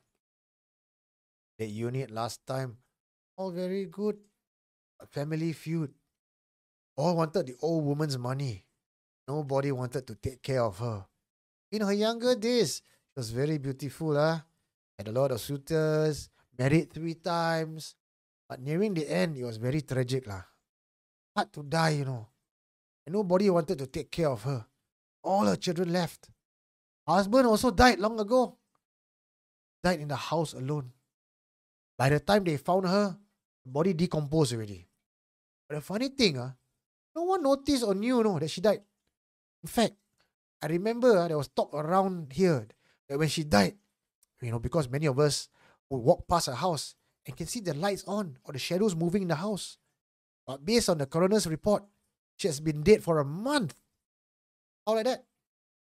That unit last time, all very good, a family feud. All wanted the old woman's money. Nobody wanted to take care of her. In her younger days, she was very beautiful, huh? Had a lot of suitors, married three times. But nearing the end, it was very tragic, lah. Hard to die, you know. And nobody wanted to take care of her. All her children left. Husband also died long ago. Died in the house alone. By the time they found her, the body decomposed already. But the funny thing, uh, no one noticed or knew no, that she died. In fact, I remember uh, there was talk around here that when she died, you know, because many of us would walk past her house and can see the lights on or the shadows moving in the house. But based on the coroner's report, she has been dead for a month. How like that?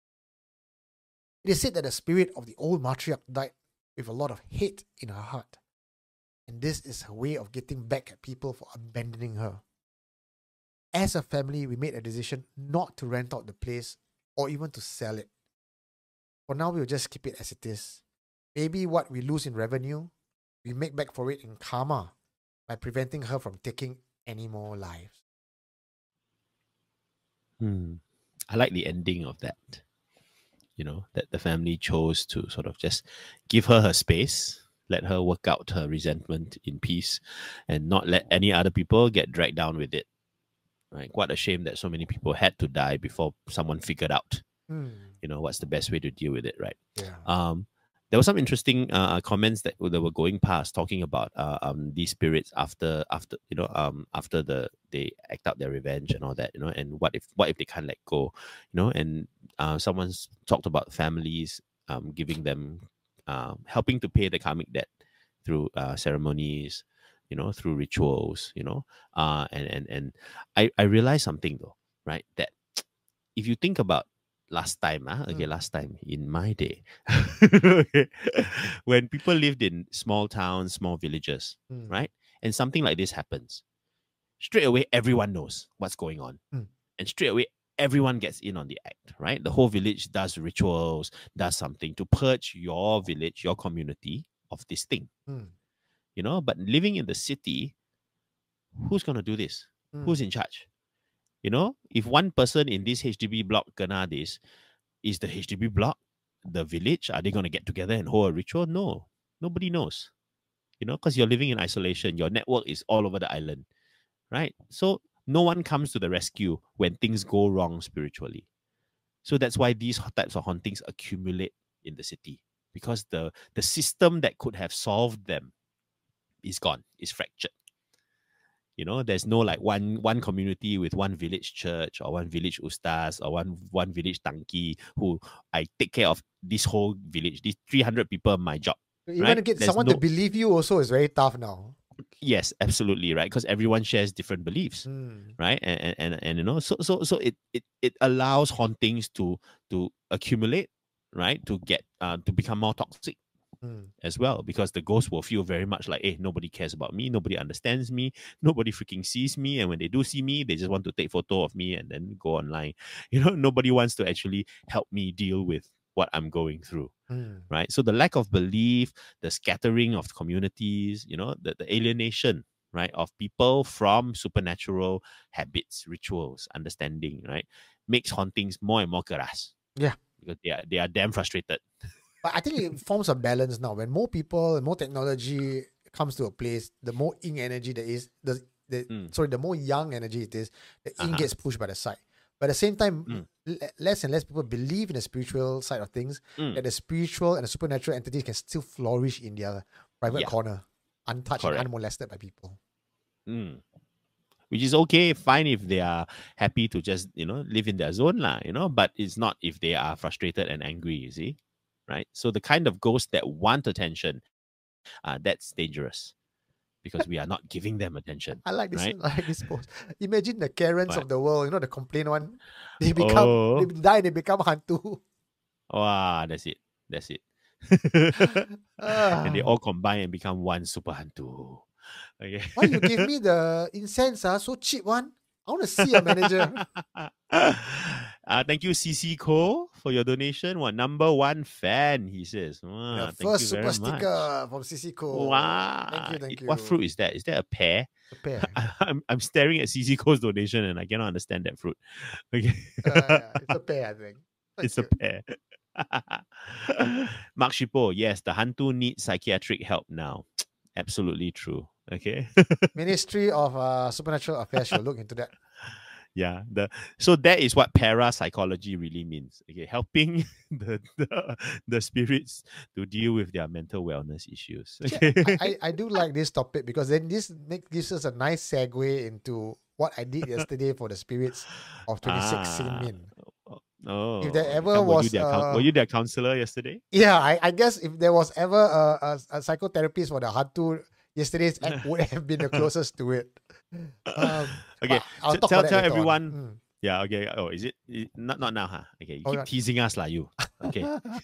It is said that the spirit of the old matriarch died with a lot of hate in her heart. And this is her way of getting back at people for abandoning her. As a family, we made a decision not to rent out the place or even to sell it. For now, we'll just keep it as it is. Maybe what we lose in revenue, we make back for it in karma by preventing her from taking any more lives. Hmm. I like the ending of that. You know, that the family chose to sort of just give her her space, let her work out her resentment in peace, and not let any other people get dragged down with it. Right? What a shame that so many people had to die before someone figured out, Hmm. you know, what's the best way to deal with it, right? Yeah. Um, there were some interesting uh, comments that, that were going past talking about uh, um these spirits after after you know um after the they act out their revenge and all that, you know, and what if what if they can't let go, you know, and uh, someone's talked about families um giving them um helping to pay the karmic debt through uh, ceremonies, you know, through rituals, you know, uh and and and I I realized something though, right, that if you think about last time, ah, okay, Mm. last time in my day, okay, when people lived in small towns, small villages, Mm. right? And something like this happens, straight away, everyone knows what's going on. Mm. And straight away, everyone gets in on the act, right? The whole village does rituals, does something to purge your village, your community of this thing, Mm. you know? But living in the city, who's going to do this? Mm. Who's in charge? You know, if one person in this H D B block kena this, is the H D B block, the village, are they going to get together and hold a ritual? No, nobody knows. You know, because you're living in isolation. Your network is all over the island, right? So no one comes to the rescue when things go wrong spiritually. So that's why these types of hauntings accumulate in the city, because the the system that could have solved them is gone, is fractured. You know, there's no like one one community with one village church or one village ustaz or one one village tanki who I take care of this whole village. These three hundred people, my job. Even Right? to get There's someone no- to believe you also is very tough now. Yes, absolutely, right? Because everyone shares different beliefs, Mm. right? And, and and and you know, so so so it it it allows hauntings to to accumulate, right? To get uh to become more toxic. Mm. as well, because the ghost will feel very much like, hey, nobody cares about me, nobody understands me, nobody freaking sees me, and when they do see me, they just want to take photo of me and then go online. You know, nobody wants to actually help me deal with what I'm going through. Mm. Right? So the lack of belief, the scattering of communities, you know, the, the alienation, right, of people from supernatural habits, rituals, understanding, right, makes hauntings more and more keras. Yeah. Because they are, they are damn frustrated. But I think it forms a balance now. When more people and more technology comes to a place, the more yin energy there is, the, the Mm. sorry, the more yang energy it is, the yin Uh-huh. gets pushed by the side. But at the same time, Mm. l- less and less people believe in the spiritual side of things, Mm. that the spiritual and the supernatural entities can still flourish in their private Yeah. corner, untouched Correct. and unmolested by people. Mm. Which is okay, fine if they are happy to just, you know, live in their zone, lah, you know, but it's not if they are frustrated and angry, you see, right? So the kind of ghosts that want attention, uh, that's dangerous because we are not giving them attention. I like this. Right? I like this post. Imagine the Karens What? of the world. You know the complain one. They become. Oh. They die. They become hantu. Wow, that's it. That's it. Ah. And they all combine and become one super hantu. Okay. Why you give me the incense? Ah, so cheap one. I want to see a manager. uh, thank you, C C Co, for your donation. What number one fan? He says. The Wow, thank first you super very sticker from C C much. Co. Wow. Thank you, thank It- you. What fruit is that? Is that a pear? A pear. I'm I'm staring at C C Co's donation and I cannot understand that fruit. Okay. Uh, yeah, it's a pear, I think. Thank It's a you. pair. Mark Shipo, yes, the hantu needs psychiatric help now. Absolutely true. Okay. Ministry of uh, Supernatural Affairs should look into that. Yeah. The so that is what parapsychology really means. Okay, helping the, the the spirits to deal with their mental wellness issues. Okay. I, I, I do like this topic because then this make, gives us a nice segue into what I did yesterday for the spirits of twenty-six Ah. Sin Min. Oh, If there okay. ever Were you was, their coun- uh, were you their counselor yesterday? Yeah, I, I guess if there was ever a, a, a psychotherapist for the hantu, yesterday's act would have been the closest to it. Um, Okay, but I'll so talk tell about that tell later on. everyone. Mm. Yeah, okay. Oh, is it, it- not not now, huh? Okay, you Oh, keep yeah. teasing us, lah, you. Okay.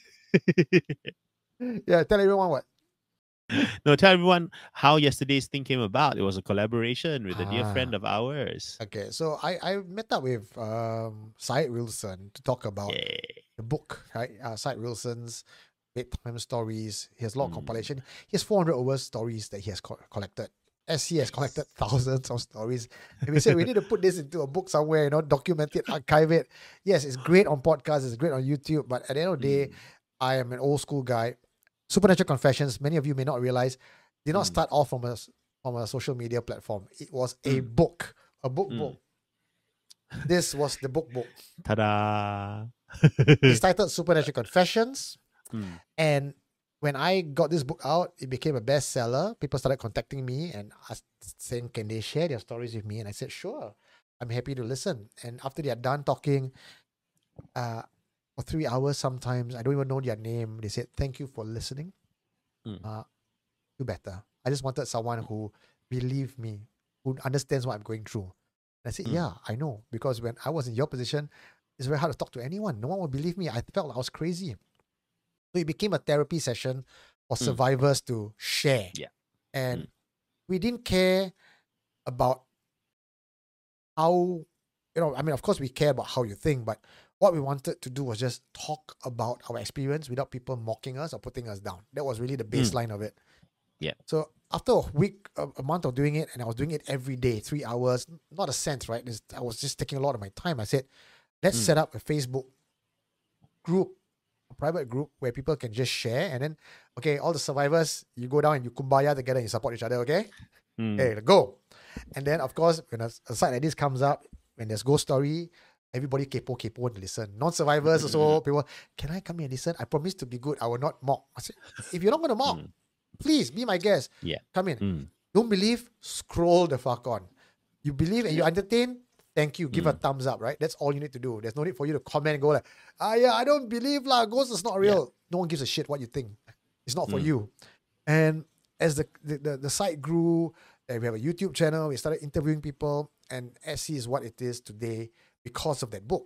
Yeah, tell everyone what. No, tell everyone how yesterday's thing came about. It was a collaboration with a dear Ah. friend of ours. Okay, so I, I met up with um Syed Wilson to talk about Yeah. the book, right? Uh, Syed Wilson's bedtime stories. He has a lot of Mm. compilation. He has four hundred over stories that he has co- collected. S C has collected thousands of stories. And we said we need to put this into a book somewhere, you know, document it, archive it. Yes, it's great on podcasts, it's great on YouTube, but at the end of the day, Mm. I am an old school guy. Supernatural Confessions, many of you may not realize, did not Mm. start off from a s- from a social media platform. It was a Mm. book, a book Mm. book. This was the book book. Ta-da! It's titled Supernatural Confessions. Mm. And when I got this book out, it became a bestseller. People started contacting me and asked, saying, can they share their stories with me? And I said, sure, I'm happy to listen. And after they are done talking, uh, for three hours sometimes, I don't even know their name. They said, thank you for listening. Mm. Uh, do better. I just wanted someone who believed me, who understands what I'm going through. And I said, Mm. yeah, I know. Because when I was in your position, it's very hard to talk to anyone. No one would believe me. I felt like I was crazy. So it became a therapy session for Mm. survivors to share. Yeah. And Mm. we didn't care about how, you know, I mean, of course we care about how you think, but what we wanted to do was just talk about our experience without people mocking us or putting us down. That was really the baseline of it. Yeah. So after a week, a, a month of doing it, and I was doing it every day, three hours, not a sense, right? This- I was just taking a lot of my time. I said, let's Mm. set up a Facebook group, a private group where people can just share. And then, okay, all the survivors, you go down and you kumbaya together and you support each other, okay? Mm. Okay, go. And then, of course, when a, a site like this comes up, when there's ghost story, everybody kepo kepo and listen. Non-survivors also, people, can I come here and listen? I promise to be good. I will not mock. I said, if you're not going to mock, Mm. please be my guest. Yeah. Come in. Mm. Don't believe? Scroll the fuck on. You believe and you entertain? Thank you. Give a thumbs up, right? That's all you need to do. There's no need for you to comment and go like, ah, yeah, I don't believe lah. Ghost is not real. No one gives a shit what you think. It's not for Mm. you. And as the, the, the, the site grew, and we have a YouTube channel, we started interviewing people, and S C is what it is today because of that book.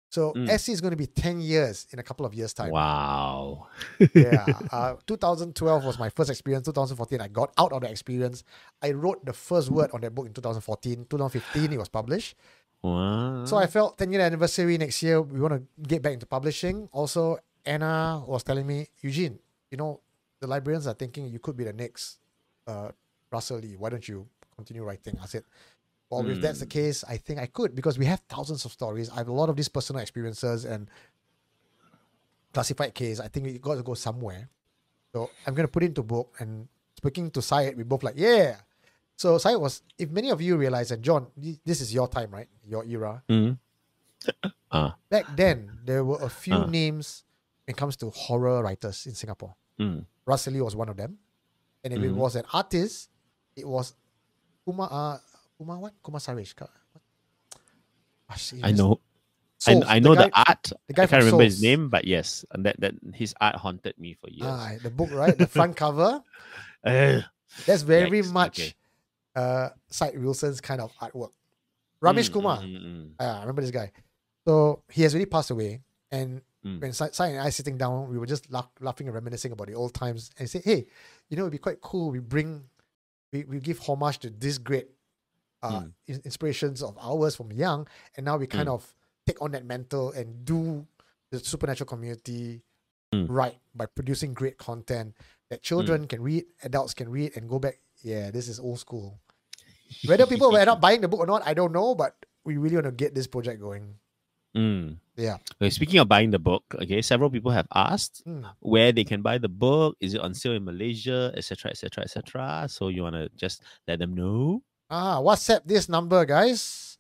So Mm. S C is going to be ten years in a couple of years' time. Wow. Yeah. Uh, twenty twelve was my first experience. twenty fourteen, I got out of the experience. I wrote the first word on that book in twenty fourteen. twenty fifteen, it was published. Wow. So I felt ten year anniversary next year, we want to get back into publishing. Also, Anna was telling me, Eugene, you know, the librarians are thinking you could be the next uh, Russell Lee. Why don't you continue writing? I said, well, if that's the Mm. case, I think I could, because we have thousands of stories. I have a lot of these personal experiences and classified case. I think we got to go somewhere. So I'm going to put it into book. And speaking to Syed, we both like, yeah. So Syed was, if many of you realize, and John, this is your time, right? Your era. Mm. Ah. Back then, there were a few Ah. names when it comes to horror writers in Singapore. Mm. Russell Lee was one of them. And if it Mhm. was an artist, it was Kumar, uh, Kumar what? Kumar Saresh. What? Gosh, he I just- know. Souls, I, I the know the, guy- art. the guy I can't from remember his Souls. name, but yes, and that that his art haunted me for years. Ah, the book, right? The front cover. Ugh. That's very Yikes, much okay. uh, Syed Wilson's kind of artwork. Ramesh Mm, Kumar. mm, mm, mm. Ah, I remember this guy. So he has already passed away. And Mm. when Sai Sai and I sitting down, we were just laugh, laughing and reminiscing about the old times and say, hey, you know, it'd be quite cool. We bring, we, we give homage to this great uh, Mm. in- inspirations of ours from young. And now we kind Mm. of take on that mantle and do the supernatural community Mm. right by producing great content that children can read, adults can read and go back. Yeah, this is old school. Whether people will end up buying the book or not, I don't know, but we really want to get this project going. Mm. Yeah. Okay, speaking of buying the book, okay, several people have asked Mm. where they can buy the book. Is it on sale in Malaysia, et cetera, et cetera, et cetera. So you want to just let them know? Ah, WhatsApp this number, guys.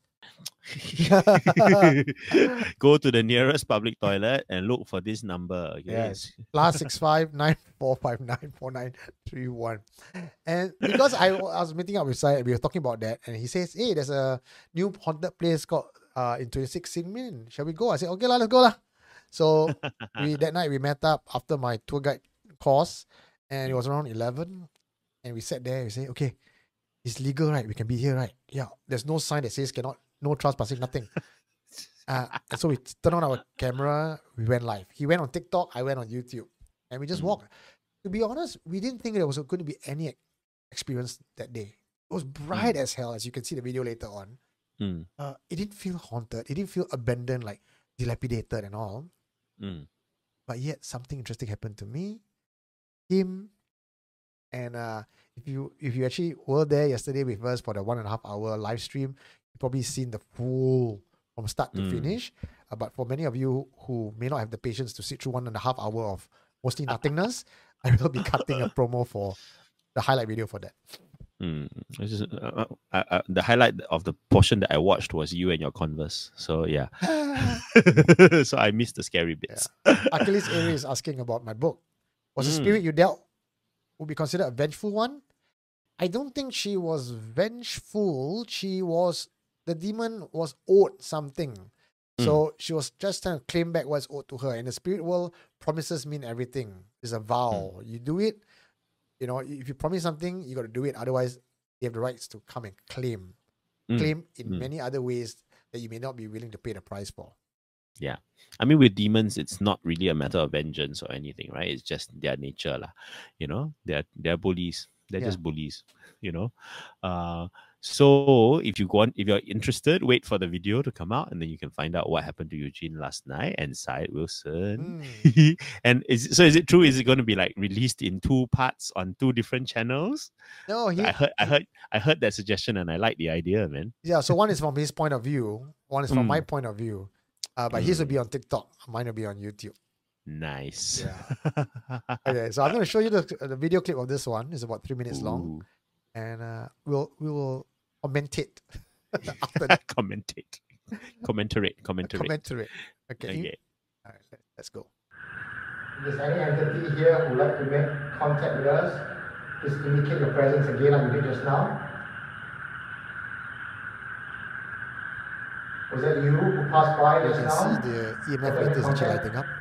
Go to the nearest public toilet and look for this number. Okay? Yes. Plus six five nine four five nine four nine three one. And because I, I was meeting up with Syed, we were talking about that, and he says, hey, there's a new haunted place called uh in twenty-six Xinmin. Shall we go? I said, okay, lah, let's go lah. So we that night we met up after my tour guide course, and it was around eleven, and we sat there. We say, okay, it's legal, right? We can be here, right? Yeah. There's no sign that says cannot, no trespassing, nothing. Uh, and so we turned on our camera. We went live. He went on TikTok. I went on YouTube, and we just Mm. walked. To be honest, we didn't think there was going to be any experience that day. It was bright as hell, as you can see the video later on. Mm, Uh, it didn't feel haunted. It didn't feel abandoned, like dilapidated and all. mm. But yet something interesting happened to me, him, and uh, if you if you actually were there yesterday with us for the one and a half hour live stream, you probably seen the full from start to Mm. finish. Uh, but for many of you who may not have the patience to sit through one and a half hour of mostly nothingness, I will be cutting a promo for the highlight video for that. Mm. This is, uh, uh, uh, the highlight of the portion that I watched was you and your Converse. So yeah, so I missed the scary bits. Achilles Aries is asking about my book. Was the Mm. spirit you dealt would be considered a vengeful one? I don't think she was vengeful. She was, the demon was owed something. So she was just trying to claim back what's owed to her. In the spirit world, promises mean everything. It's a vow. You do it, you know, if you promise something, you got to do it. Otherwise, you have the rights to come and claim. Mm. Claim in Mm. many other ways that you may not be willing to pay the price for. Yeah. I mean, with demons, it's not really a matter of vengeance or anything, right? It's just their nature, lah. You know, they're they're bullies. They're Yeah. just bullies. You know, uh, so if you want, if you're interested, wait for the video to come out, and then you can find out what happened to Eugene last night and Syed Wilson. Mm. And is so is it true? Is it going to be like released in two parts on two different channels? No, he, I heard, I heard, I heard that suggestion, and I like the idea, man. yeah, so one is from his point of view, one is from Mm. my point of view. Uh, but his will be on TikTok, mine will be on YouTube. Nice. Yeah. Okay, so I'm going to show you the, the video clip of this one. It's about three minutes long, Ooh. and uh, we'll we will commentate after that. Commentate. Commentarate. Commentarate. Commentary. Okay. Okay. All right, let- let's go. If there's any entity here who would like to make contact with us, please indicate your presence again like you did just now. Was that you who passed by You just can now? see the E M F meter is actually lighting up.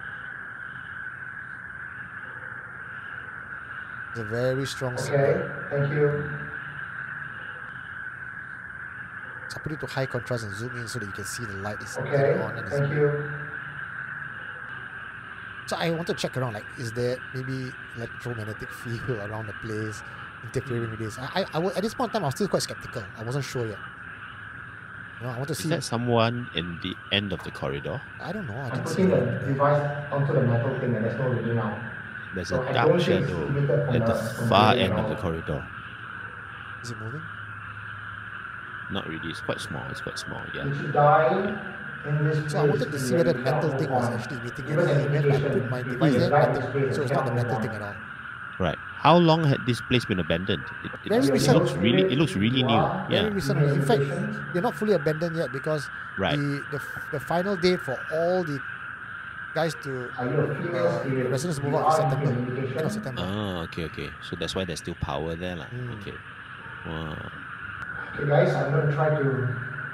It's a very strong Okay, signal. thank you. So I'll put it to high contrast and zoom in so that you can see the light is Okay, on. And it's thank you. So I want to check around, like, is there maybe electromagnetic field around the place interfering with this? I, I, I was, at this point in time, I was still quite skeptical. I wasn't sure yet. You know, I want to Is see. that someone in the end of the corridor? I don't know. I I'm can see putting the that. device onto the metal thing and there's no reading now. There's So a I dark don't think it's shadow emitted from at the the- from far the end of the now. corridor. Is it moving? Not really. It's quite small. It's quite small. Yeah. Did you die in this place? So I wanted to see whether the metal thing was actually emitting any E M F. I put my device there, nothing. So it's not the metal thing at all. Right. How long had this place been abandoned? It, it, Very it recent. looks really. It looks really new. Very Yeah. recent. In fact, they're not fully abandoned yet because Right. the, the the final date for all the guys to Are you a female uh, spirit? the residents move You out in are September. giving indication. End of September. Oh, okay, okay. So that's why there's still power there, lah. Mm. Okay. Wow. Okay guys, I'm going to try to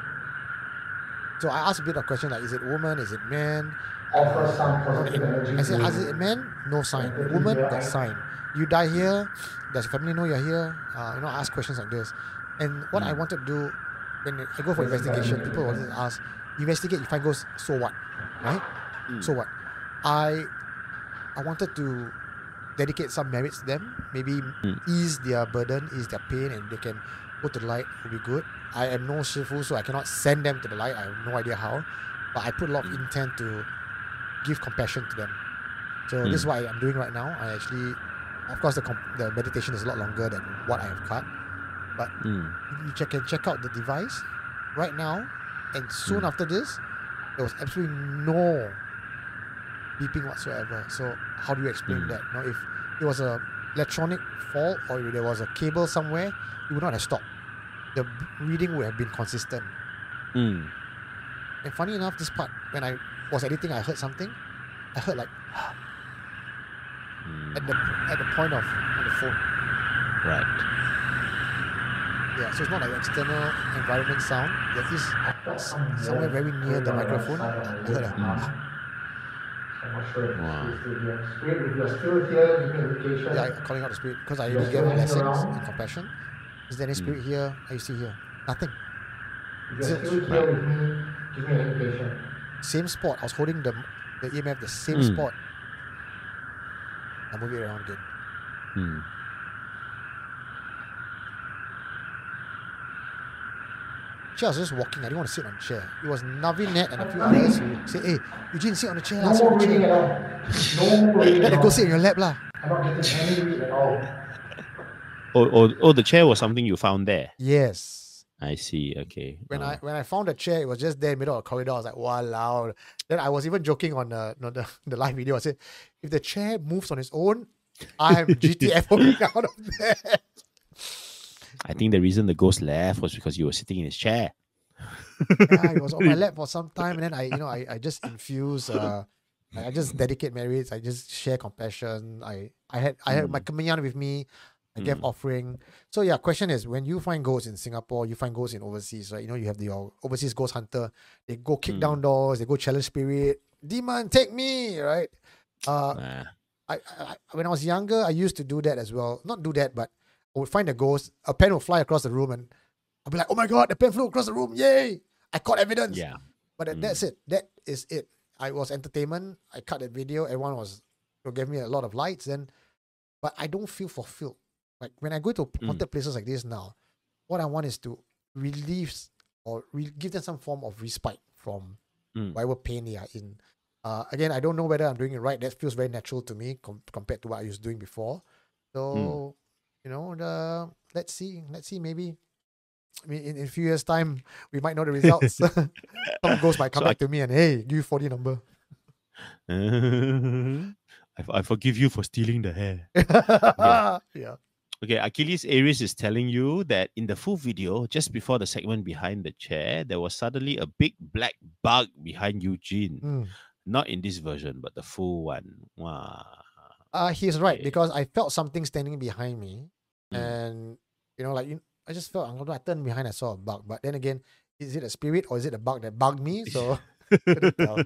So I asked a bit of question like, is it woman? Is it man? offer some positive energy I said, to is it man? No sign. Woman, got sign. You die here. Does your family know you're here? Uh, you know, ask questions like this. And what I wanted to do when I go for investigation, people always ask, investigate. If I go, so what, right? So what? I I wanted to dedicate some merits to them. Maybe Mm. ease their burden, ease their pain, and they can go to the light. Would be good. I am no shifu, so I cannot send them to the light. I have no idea how, but I put a lot of intent to give compassion to them. So this is Mm. what I'm doing right now. I actually, of course, the comp- the meditation is a lot longer than what I have cut, but Mm. you check can check out the device right now, and soon Mm. after this, there was absolutely no beeping whatsoever. So how do you explain Mm. that? Now, if it was a electronic fault or if there was a cable somewhere, it would not have stopped. The b- reading would have been consistent. Mm. And funny enough, this part when I was editing, I heard something. I heard like Mm. at the at the point of on the phone. Right. Yeah, so it's not like external environment sound. There is s- somewhere very near the microphone. I heard a I'm not sure if Wow. it's still here. Spirit, if you're still here, give me an indication. yeah, calling out the spirit because I You're already gave still hanging lessons around? in compassion. Is there any spirit here? Are you still here? Nothing. If you're still here with me, give me an indication. Same spot. I was holding the the E M F the same Mm. spot. I move it around again. Mm. Actually, I was just walking. I didn't want to sit on a chair. It was Navinet and a few others who said, "Hey, Eugene, sit on the chair. No lah, sit more on the reading chair." at all. No more reading Then at I go all. sit in your lap lah. I'm not getting any read at all. Oh, oh, oh, the chair was something you found there. Yes. I see. Okay. When Oh. I when I found the chair, it was just there in the middle of the corridor. I was like, wow. Then I was even joking on the, no, the the live video. I said, if the chair moves on its own, I'm G T F O'ing out of there. I think the reason the ghost left was because you were sitting in his chair. Yeah, it was on my lap for some time, and then I, you know, I, I just infuse. Uh, I I just dedicate merits. I just share compassion. I I had I had my Kamayan with me. I gave Mm. offering. So yeah, question is, when you find ghosts in Singapore, you find ghosts in overseas, right? You know, you have the uh, overseas ghost hunter. They go kick Mm. down doors. They go challenge spirit. Demon, take me, right? Uh, Ah. I, I when I was younger, I used to do that as well. Not do that, but I would find a ghost. A pen would fly across the room, and I'd be like, "Oh my god, the pen flew across the room! Yay! I caught evidence." Yeah. But that, Mm. that's it. That is it. I was entertainment. I cut that video. Everyone was gave me a lot of lights. Then, but I don't feel fulfilled. Like when I go to Mm. haunted places like this now, what I want is to relieve s- or re- give them some form of respite from Mm. whatever pain they are in. Uh, again, I don't know whether I'm doing it right. That feels very natural to me com- compared to what I was doing before. So, you know, the let's see, let's see. Maybe, I mean, in, in a few years' time, we might know the results. Some ghost might come So back to me and hey, give you forty number. I, I forgive you for stealing the hair. Yeah. Okay, Achilles Aries is telling you that in the full video, just before the segment behind the chair, there was suddenly a big black bug behind Eugene. Mm. Not in this version, but the full one. Wow. Uh, he's right Okay. because I felt something standing behind me, Mm. and you know, like you, I just felt I turned behind, I saw a bug. But then again, is it a spirit or is it a bug that bugged me? So couldn't tell.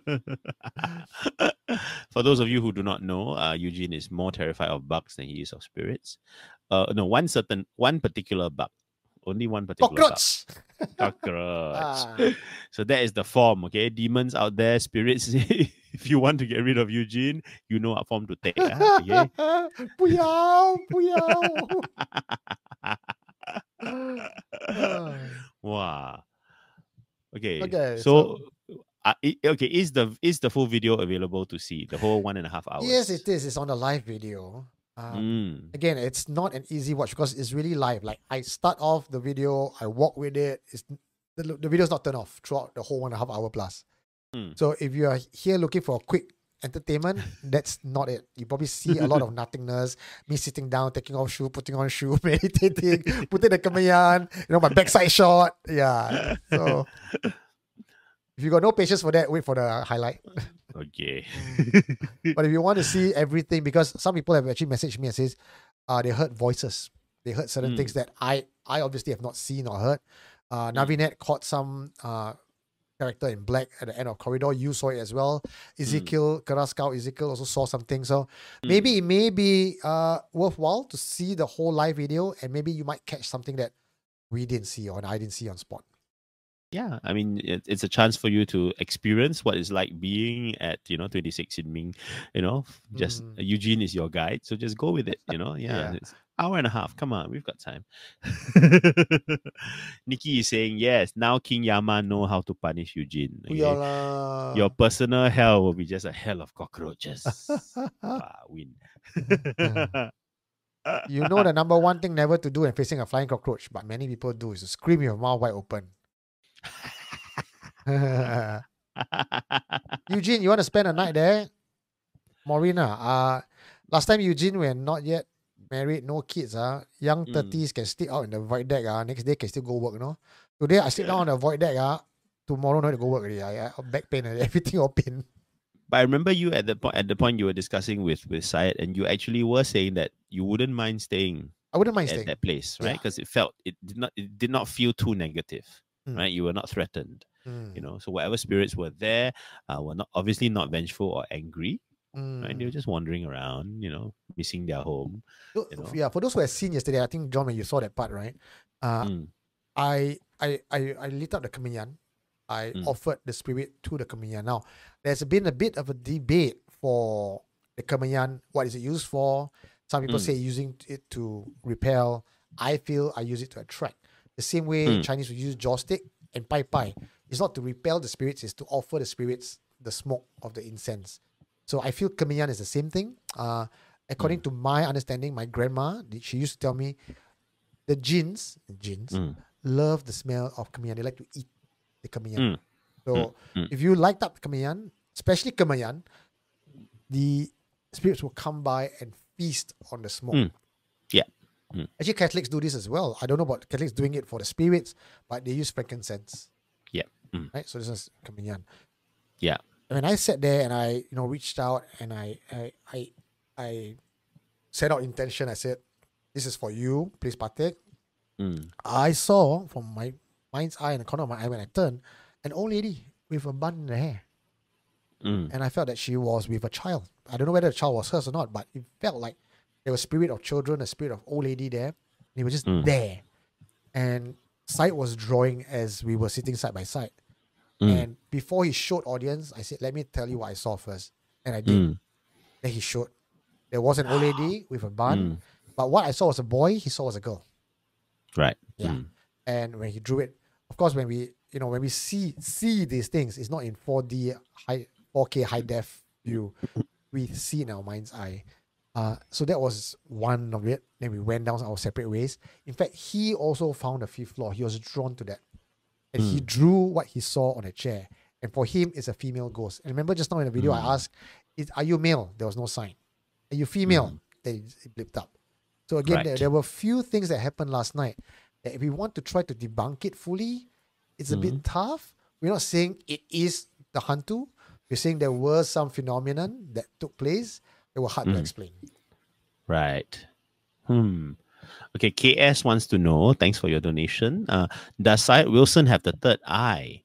For those of you who do not know, uh, Eugene is more terrified of bugs than he is of spirits. Uh, no, one certain, one particular bug. only one particular type. Cockroach. Cockroach. Ah. So that is the form, okay? Demons out there, spirits. If you want to get rid of Eugene, you know what form to take. ah, okay? Puyao, puyao. Ah. Wow. Okay. Okay, So, uh, i- okay, is the is the full video available to see? The whole one and a half hours. Yes, it is. It's on the live video. Um, Mm. Again, it's not an easy watch because it's really live. Like I start off the video, I walk with it. It's the, the video's not turned off throughout the whole one and a half hour plus. Mm. So if you are here looking for a quick entertainment, that's not it. You probably see a lot of nothingness, me sitting down, taking off shoe, putting on shoe, meditating, putting the kamayan, you know, my backside shot. Yeah. So if you got no patience for that, wait for the highlight. Okay. But if you want to see everything, because some people have actually messaged me and says uh, they heard voices. They heard certain Mm. things that I I obviously have not seen or heard. Uh, Navinet caught some uh, character in black at the end of Corridor. You saw it as well. Ezekiel, Karaskau, Ezekiel also saw something. So maybe it may be uh, worthwhile to see the whole live video, and maybe you might catch something that we didn't see or I didn't see on spot. Yeah, I mean, it, it's a chance for you to experience what it's like being at, you know, twenty-six in Ming, you know, just Mm. Eugene is your guide. So just go with it, you know. Yeah, Yeah. it's hour and a half. Come on, we've got time. Nikki is saying, yes, now King Yama know how to punish Eugene. okay? Uyala. Your personal hell will be just a hell of cockroaches. ah, win. You know the number one thing never to do when facing a flying cockroach, but many people do, is to scream with your mouth wide open. Eugene, you want to spend a night there? Morina, uh, last time Eugene, when not yet married, no kids, uh, young Mm. thirties can stick out in the void deck, uh, next day can still go work, you know? Today I sit down on the void deck, uh, tomorrow not to go work already, uh, uh, back pain, uh, everything all pain. But I remember you at the point at the point you were discussing with with Syed, and you actually were saying that you wouldn't mind staying I wouldn't mind at staying. that place, right? Yeah. Because it felt it did not it did not feel too negative, Mm. right? You were not threatened, Mm, you know. So whatever spirits were there, uh, were not obviously not vengeful or angry, right? They were mm. just wandering around, you know, missing their home. So, you know. yeah, for those who have seen yesterday, I think John, when you saw that part, right? Uh, Mm, I I I I lit up the Kamiyan. I Mm. offered the spirit to the Kamiyan. Now, there's been a bit of a debate for the Kamiyan. What is it used for? Some people Mm. say using it to repel. I feel I use it to attract. The same way Mm. Chinese would use joystick and pai pai. It's not to repel the spirits, it's to offer the spirits the smoke of the incense. So I feel Kamiyan is the same thing. Uh, according to my understanding, my grandma, she used to tell me the jinns, jinns mm, love the smell of Kamiyan. They like to eat the Kamiyan. Mm. So Mm. if you light up Kamiyan, especially Kamiyan, the spirits will come by and feast on the smoke. Mm. Yeah. Mm. Actually, Catholics do this as well. I don't know about Catholics doing it for the spirits, but they use frankincense. Yeah. Mm. Right? So this is Kamiyan. Yeah. When I sat there and I, you know, reached out and I, I, I, I set out intention. I said, "This is for you. Please partake." Mm. I saw from my mind's eye in the corner of my eye when I turned an old lady with a bun in her hair, Mm. and I felt that she was with a child. I don't know whether the child was hers or not, but it felt like there was spirit of children, a spirit of old lady there. They were just Mm. there, and Syed was drawing as we were sitting side by side. Mm. And before he showed audience, I said, "Let me tell you what I saw first," and I did. Mm. Then he showed. There was an old lady with a bun, Mm. but what I saw was a boy. He saw was a girl. Right. Yeah. Mm. And when he drew it, of course, when we, you know, when we see see these things, it's not in four D high four K high def view. We see in our mind's eye. Uh, so that was one of it. Then we went down our separate ways. In fact, he also found the fifth floor. He was drawn to that, and he drew what he saw on a chair. And for him, it's a female ghost. And remember, just now in the video, I asked, "Is are you male?" There was no sign. Are you female? Then it it blipped up. So again, Right. there, there were few things that happened last night that if we want to try to debunk it fully, it's a bit tough. We're not saying it is the hantu. We're saying there were some phenomenon that took place that were hard to explain. Right. Hmm. Okay, K S wants to know, thanks for your donation. Uh, does Syed Wilson have the third eye?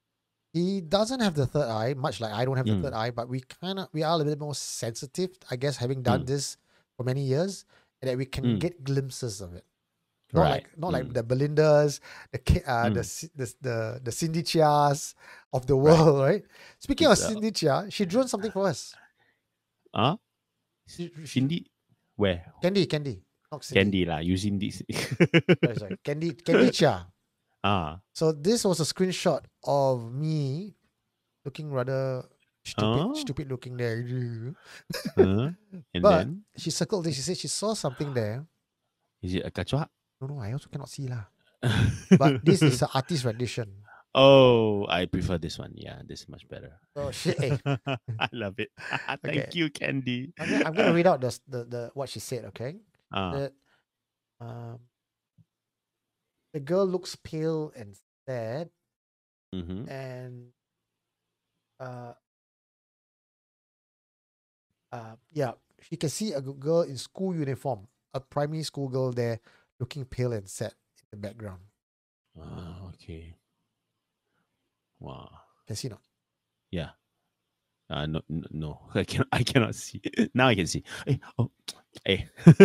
He doesn't have the third eye, much like I don't have the Mm. third eye, but we kind of we are a little bit more sensitive, I guess, having done Mm. this for many years, and that we can Mm. get glimpses of it. Not Right. like not like Mm. the Belindas, the Ki- uh, the, Mm. Ci- the the the Cindy Chias of the Right. world, right? Speaking of It's, uh, Cindy Chia, she drawn something for us. Huh? She, she, Cindy? Where? Candy, Candy, not Cindy. Candy lah. Using this. Sorry, sorry. Candy, Candy Chia. ah. So this was a screenshot of me looking rather stupid, Oh. stupid looking there. Huh? And But then she circled this. She said she saw something there. is it a kachwa? No, no, I also cannot see lah. But this is an artist rendition. Oh, I prefer this one. Yeah, this is much better. Oh shit! Eh. I love it. Thank Okay. you, Candy. I'm gonna, I'm gonna read out the, the the what she said. Okay. Ah. That um, the girl looks pale and sad, Mm-hmm. and uh, uh, yeah, she can see a g- girl in school uniform, a primary school girl there, looking pale and sad in the background. Ah, okay. Wow. Can see not? Yeah. Uh, no, no, no. I cannot. I cannot see. Now I can see. Hey, oh, hey.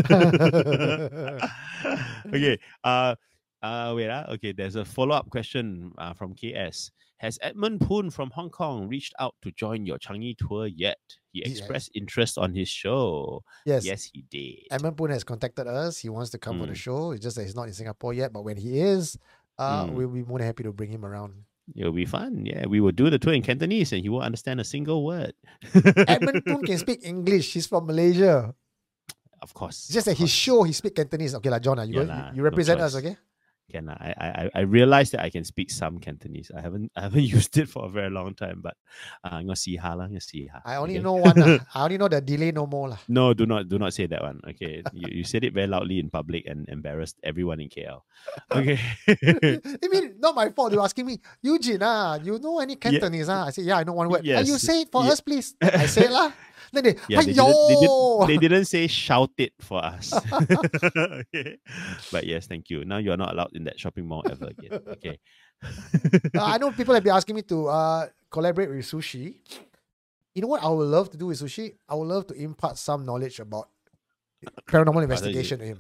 okay. Uh, uh, wait. Uh, okay. There's a follow-up question uh, from K S. Has Edmund Poon from Hong Kong reached out to join your Changi tour yet? He Yes. expressed interest on his show. Yes. Yes, he did. Edmund Poon has contacted us. He wants to come for the Mm. show. It's just that he's not in Singapore yet. But when he is, uh, Mm. we'll be more than happy to bring him around. It'll be fun. Yeah, we will do the tour in Cantonese, and he won't understand a single word. Edmund Poon can speak English. He's from Malaysia. Of course. It's just of that his course. show, he speak Cantonese. Okay, lah, John, ah, you, Yeah go, lah, you, you no represent us, choice. okay? Can I, I I I realized that I can speak some Cantonese. I haven't I haven't used it for a very long time, but uh, I'm gonna see how lang, see how. I only okay? know one. lah. I only know the delay no more. lah. No, do not do not say that one. Okay, you, you said it very loudly in public and embarrassed everyone in K L. Okay. I mean, not my fault. They were asking me, Eugene, ah, you know any Cantonese? Ah? I said, yeah, I know one word. Ah, you Yes. say it for Ye- us, please. I say it lah. Then they, Yeah, they "Aiyo!" didn't, they, did, they didn't say shout it for us. Okay. But yes, thank you. Now you're not allowed in that shopping mall ever again. Okay. Uh, I know people have been asking me to uh, collaborate with Sushi. You know what I would love to do with Sushi? I would love to impart some knowledge about paranormal investigation to him.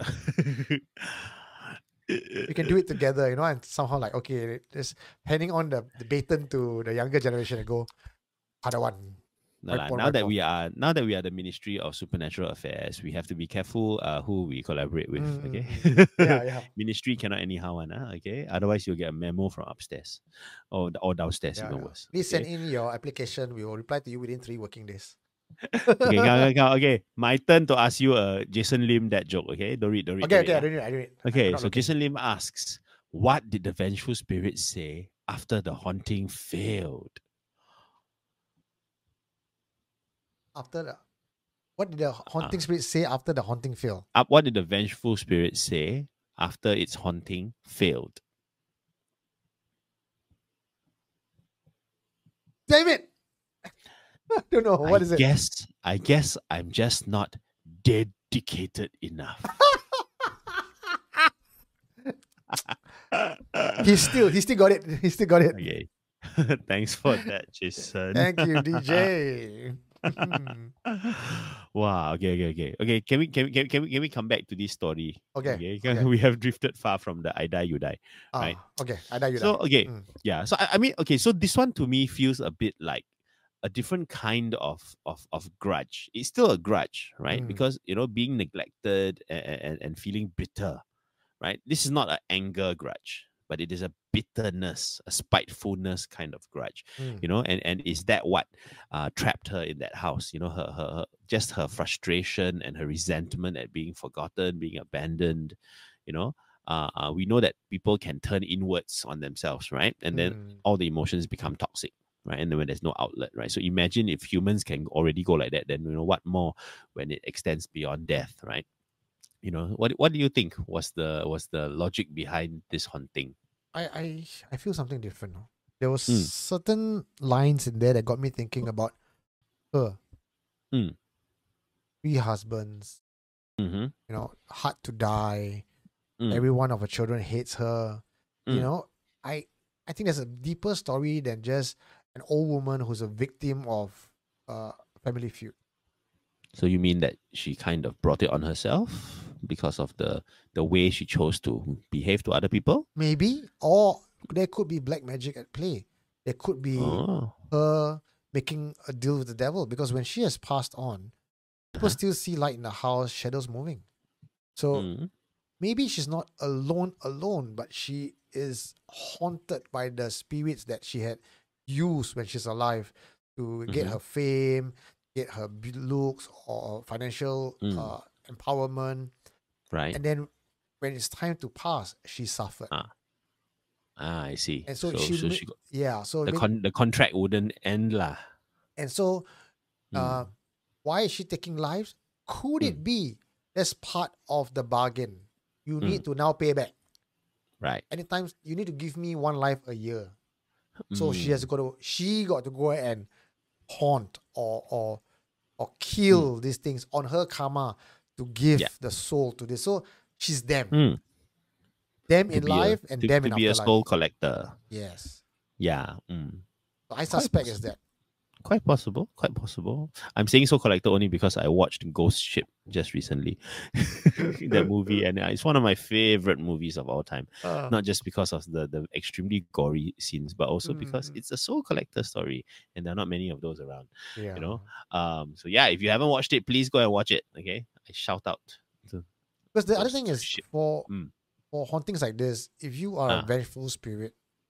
We can do it together, you know, and somehow like, okay, just handing on the, the baton to the younger generation and go, Padawan. No, Right lah, for- now right that for. we are now that we are the Ministry of Supernatural Affairs, we have to be careful uh, who we collaborate with. Mm, Okay, mm, Yeah, yeah. Ministry cannot anyhow one. Uh, okay, otherwise you'll get a memo from upstairs or or downstairs, yeah, even yeah. worse. Please okay? send in your application. We will reply to you within three working days. okay, come, come, come, okay, my turn to ask you a Jason Lim that joke. Okay, don't read, don't read. Okay, don't okay, I read, read it. I read it. ah. Okay, I'm not so looking. Jason Lim asks, what did the vengeful spirit say after the haunting failed? After the, what did the Ah. haunting spirit say after the haunting failed? Uh, what did the vengeful spirit say after its haunting failed? Damn it! I don't know. What I is it? guess I guess I'm just not dedicated enough. He still, he still got it. He still got it. Okay. Thanks for that, Jason. Thank you, D J. Hmm. Wow. Okay. Okay. Okay. Okay. Can we can we can, we- can we can we come back to this story? Okay, Okay. okay. We have drifted far from the I die you die. Ah, Right. Okay, I die you So die. okay. Mm. Yeah. So I, I mean, okay. So this one to me feels a bit like a different kind of of of grudge. It's still a grudge, right? Mm. Because you know, being neglected and, and, and feeling bitter, right? This is not an anger grudge, but it is a bitterness, a spitefulness kind of grudge, Mm. you know. And and is that what uh, trapped her in that house? You know, her, her her just her frustration and her resentment at being forgotten, being abandoned. You know, uh, uh, we know that people can turn inwards on themselves, right? And then Mm. all the emotions become toxic, right? And then when there's no outlet, right? So imagine if humans can already go like that, then you know what more when it extends beyond death, right? You know, what what do you think was the was the logic behind this haunting? I, I I feel something different. no? There was Mm. certain lines in there that got me thinking about her. Mm. Three husbands, Mm-hmm. you know, hard to die. Mm. Every one of her children hates her. You Mm. know, I I think there's a deeper story than just an old woman who's a victim of uh family feud. So you mean that she kind of brought it on herself because of the the way she chose to behave to other people. Maybe, or there could be black magic at play. There could be Oh. her making a deal with the devil, because when she has passed on, people Uh-huh. still see light in the house, shadows moving. So Mm. maybe she's not alone, alone, but she is haunted by the spirits that she had used when she's alive to get Mhm. her fame, get her b- looks or financial Mm. uh, empowerment. Right. And then when it's time to pass, she suffered. Ah. Ah, I see. And so, so she, so ma- she got, yeah, so the may- con- the contract wouldn't end lah. and so uh, Mm. why is she taking lives? Could Mm. it be that's part of the bargain? You Mm. need to now pay back. Right. Anytime you need to give me one life a year. So she has Mm. got to she got to go and haunt or or or Mm. kill these things on her karma to give Yeah. the soul to this. So she's them. Mm. Them To in be a- life and to, them to in be a afterlife. soul collector. Yes. Yeah. Mm. So I suspect is possible. that. Quite possible. Quite possible. I'm saying soul collector only because I watched Ghost Ship just recently. That movie, and it's one of my favorite movies of all time. Uh, Not just because of the the extremely gory scenes, but also because Mm. it's a soul collector story, and there are not many of those around. yeah. You know. Um. So yeah, if you haven't watched it, please go and watch it. Okay. I shout out to Because the other Ghost thing is Ship. for Mm. for hauntings like this, if you are Ah. a vengeful spirit,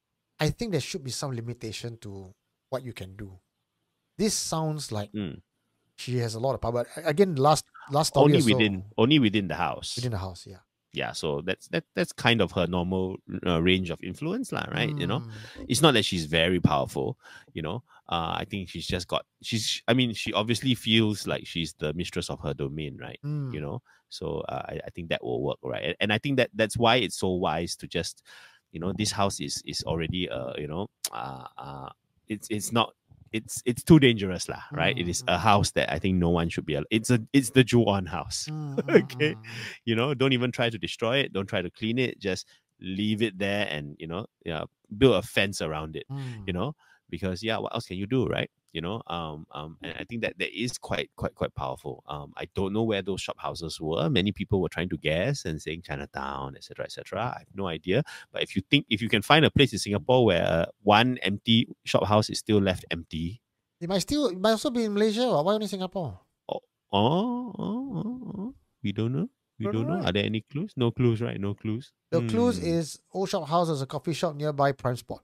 I think there should be some limitation to what you can do. This sounds like Mm. she has a lot of power. But again, last last story Only or so, within only within the house. within the house, yeah. Yeah, so that's that that's kind of her normal uh, range of influence, lah, right? You know, Mm. it's not that she's very powerful, you know. Uh, I think she's just got she's. I mean, she obviously feels like she's the mistress of her domain, right? Mm. You know, so uh, I, I think that will work, right? And, and I think that that's why it's so wise to just, you know, this house is is already uh you know uh, uh it's it's not. It's it's too dangerous, lah, right? It is a Mm. house that I think no one should be. al- It's a it's the Ju-on house. Mm, mm, Okay. mm, mm. You know, don't even try to destroy it. Don't try to clean it. Just leave it there, and you know, yeah, build a fence around it. Mm. You know, because yeah, what else can you do, right? You know, um, um, and I think that that is quite, quite, quite powerful. Um, I don't know where those shop houses were. Many people were trying to guess and saying Chinatown, et cetera, et cetera. I have no idea. But if you think, if you can find a place in Singapore where uh, one empty shop house is still left empty, It might still it might also be in Malaysia. Or why only Singapore? oh, oh, oh, oh, we don't know. We Don't don't know, know. right? Are there any clues? No clues, right? No clues. The clues Hmm. is Old Shop House is a coffee shop nearby Prime Spot.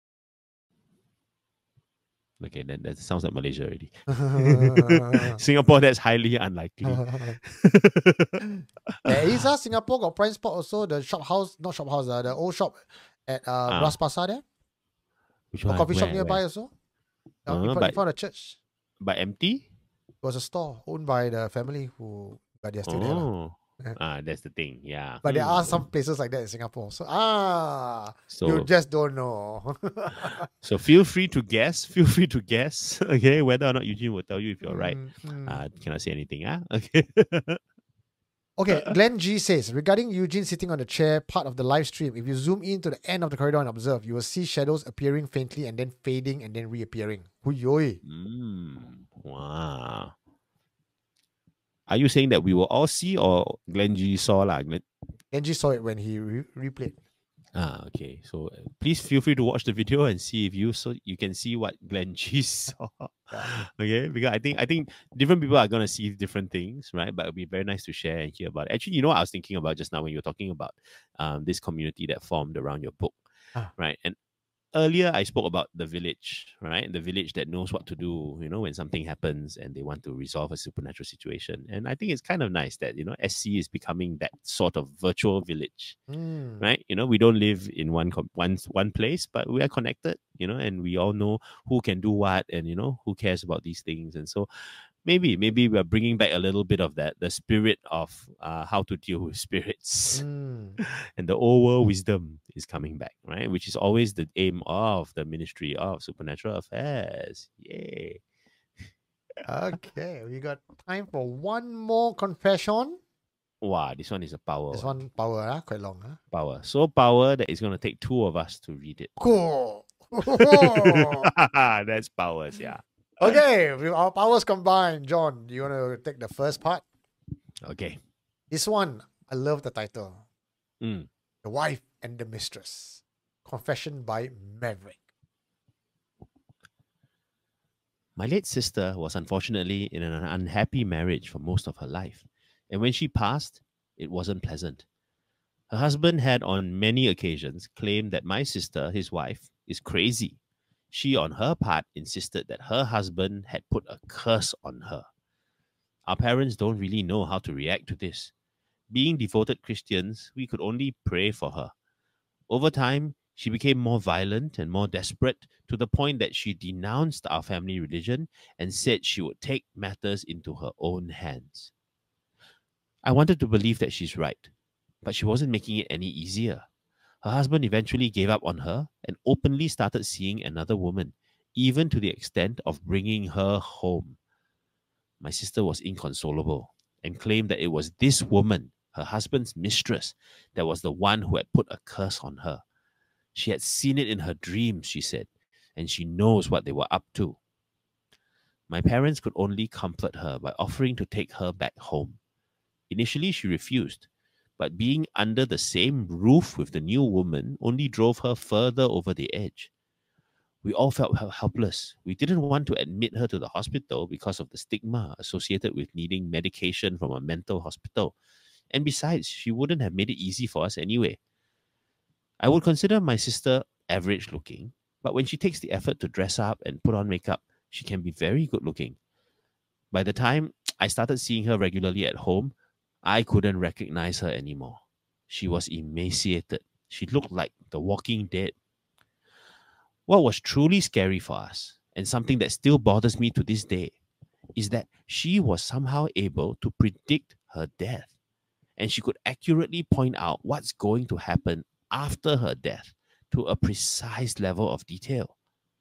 Okay, then that sounds like Malaysia already. Singapore, that's highly unlikely. There is a Singapore got Prime Spot also. The shop house, not shop house, uh, the old shop at uh, Ah. Bras Basah there. Which A one? coffee shop Where, nearby where? also. Uh, Uh, in, front, in but- front of the church. But empty? It was a store owned by the family who, but they're still there. lah. Oh, ah, that's the thing. Yeah. But there Hmm. are some places like that in Singapore. So ah, So, you just don't know. so feel free to guess. Feel free to guess. Okay, whether or not Eugene will tell you if you're right. Mm, mm. Uh, cannot say anything. Ah, okay. Okay, Glenn G says, regarding Eugene sitting on the chair, part of the live stream, if you zoom in to the end of the corridor and observe, you will see shadows appearing faintly and then fading and then reappearing. Huyoi. Mm, wow. Are you saying that we will all see, or Glenn G saw lah? Glenn? Genji saw it when he re- replayed. Ah, okay. So uh, please feel free to watch the video and see if you so you can see what Glenn G saw. Okay, because I think I think different people are gonna see different things, right? But it'll be very nice to share and hear about it. Actually, you know what I was thinking about just now when you were talking about um this community that formed around your book, Ah. right? And earlier I spoke about the village, right? The village that knows what to do, you know, when something happens and they want to resolve a supernatural situation. And I think it's kind of nice that, you know, S C is becoming that sort of virtual village, Mm. right? You know, we don't live in one com- one one place, but we are connected, you know, and we all know who can do what and, you know, who cares about these things. And so maybe, maybe we're bringing back a little bit of that, the spirit of uh, how to deal with spirits. Mm. And the old world wisdom is coming back, right? Which is always the aim of the Ministry of Supernatural Affairs. Yay. Okay, we got time for one more confession. Wow, this one is a power. This one. one power, huh? Quite long. Huh? Power. So power that it's going to take two of us to read it. Cool. That's powers, yeah. Okay, with our powers combined, John, do you want to take the first part? Okay. This one, I love the title. Mm. The Wife and the Mistress. Confession by Maverick. My late sister was unfortunately in an unhappy marriage for most of her life, and when she passed, it wasn't pleasant. Her husband had on many occasions claimed that my sister, his wife, is crazy. She, on her part, insisted that her husband had put a curse on her. Our parents don't really know how to react to this. Being devoted Christians, we could only pray for her. Over time, she became more violent and more desperate to the point that she denounced our family religion and said she would take matters into her own hands. I wanted to believe that she's right, but she wasn't making it any easier. Her husband eventually gave up on her and openly started seeing another woman, even to the extent of bringing her home. My sister was inconsolable and claimed that it was this woman, her husband's mistress, that was the one who had put a curse on her. She had seen it in her dreams, she said, and she knows what they were up to. My parents could only comfort her by offering to take her back home. Initially, she refused, but being under the same roof with the new woman only drove her further over the edge. We all felt helpless. We didn't want to admit her to the hospital because of the stigma associated with needing medication from a mental hospital. And besides, she wouldn't have made it easy for us anyway. I would consider my sister average looking, but when she takes the effort to dress up and put on makeup, she can be very good looking. By the time I started seeing her regularly at home, I couldn't recognize her anymore. She was emaciated. She looked like the Walking Dead. What was truly scary for us, and something that still bothers me to this day, is that she was somehow able to predict her death, and she could accurately point out what's going to happen after her death to a precise level of detail.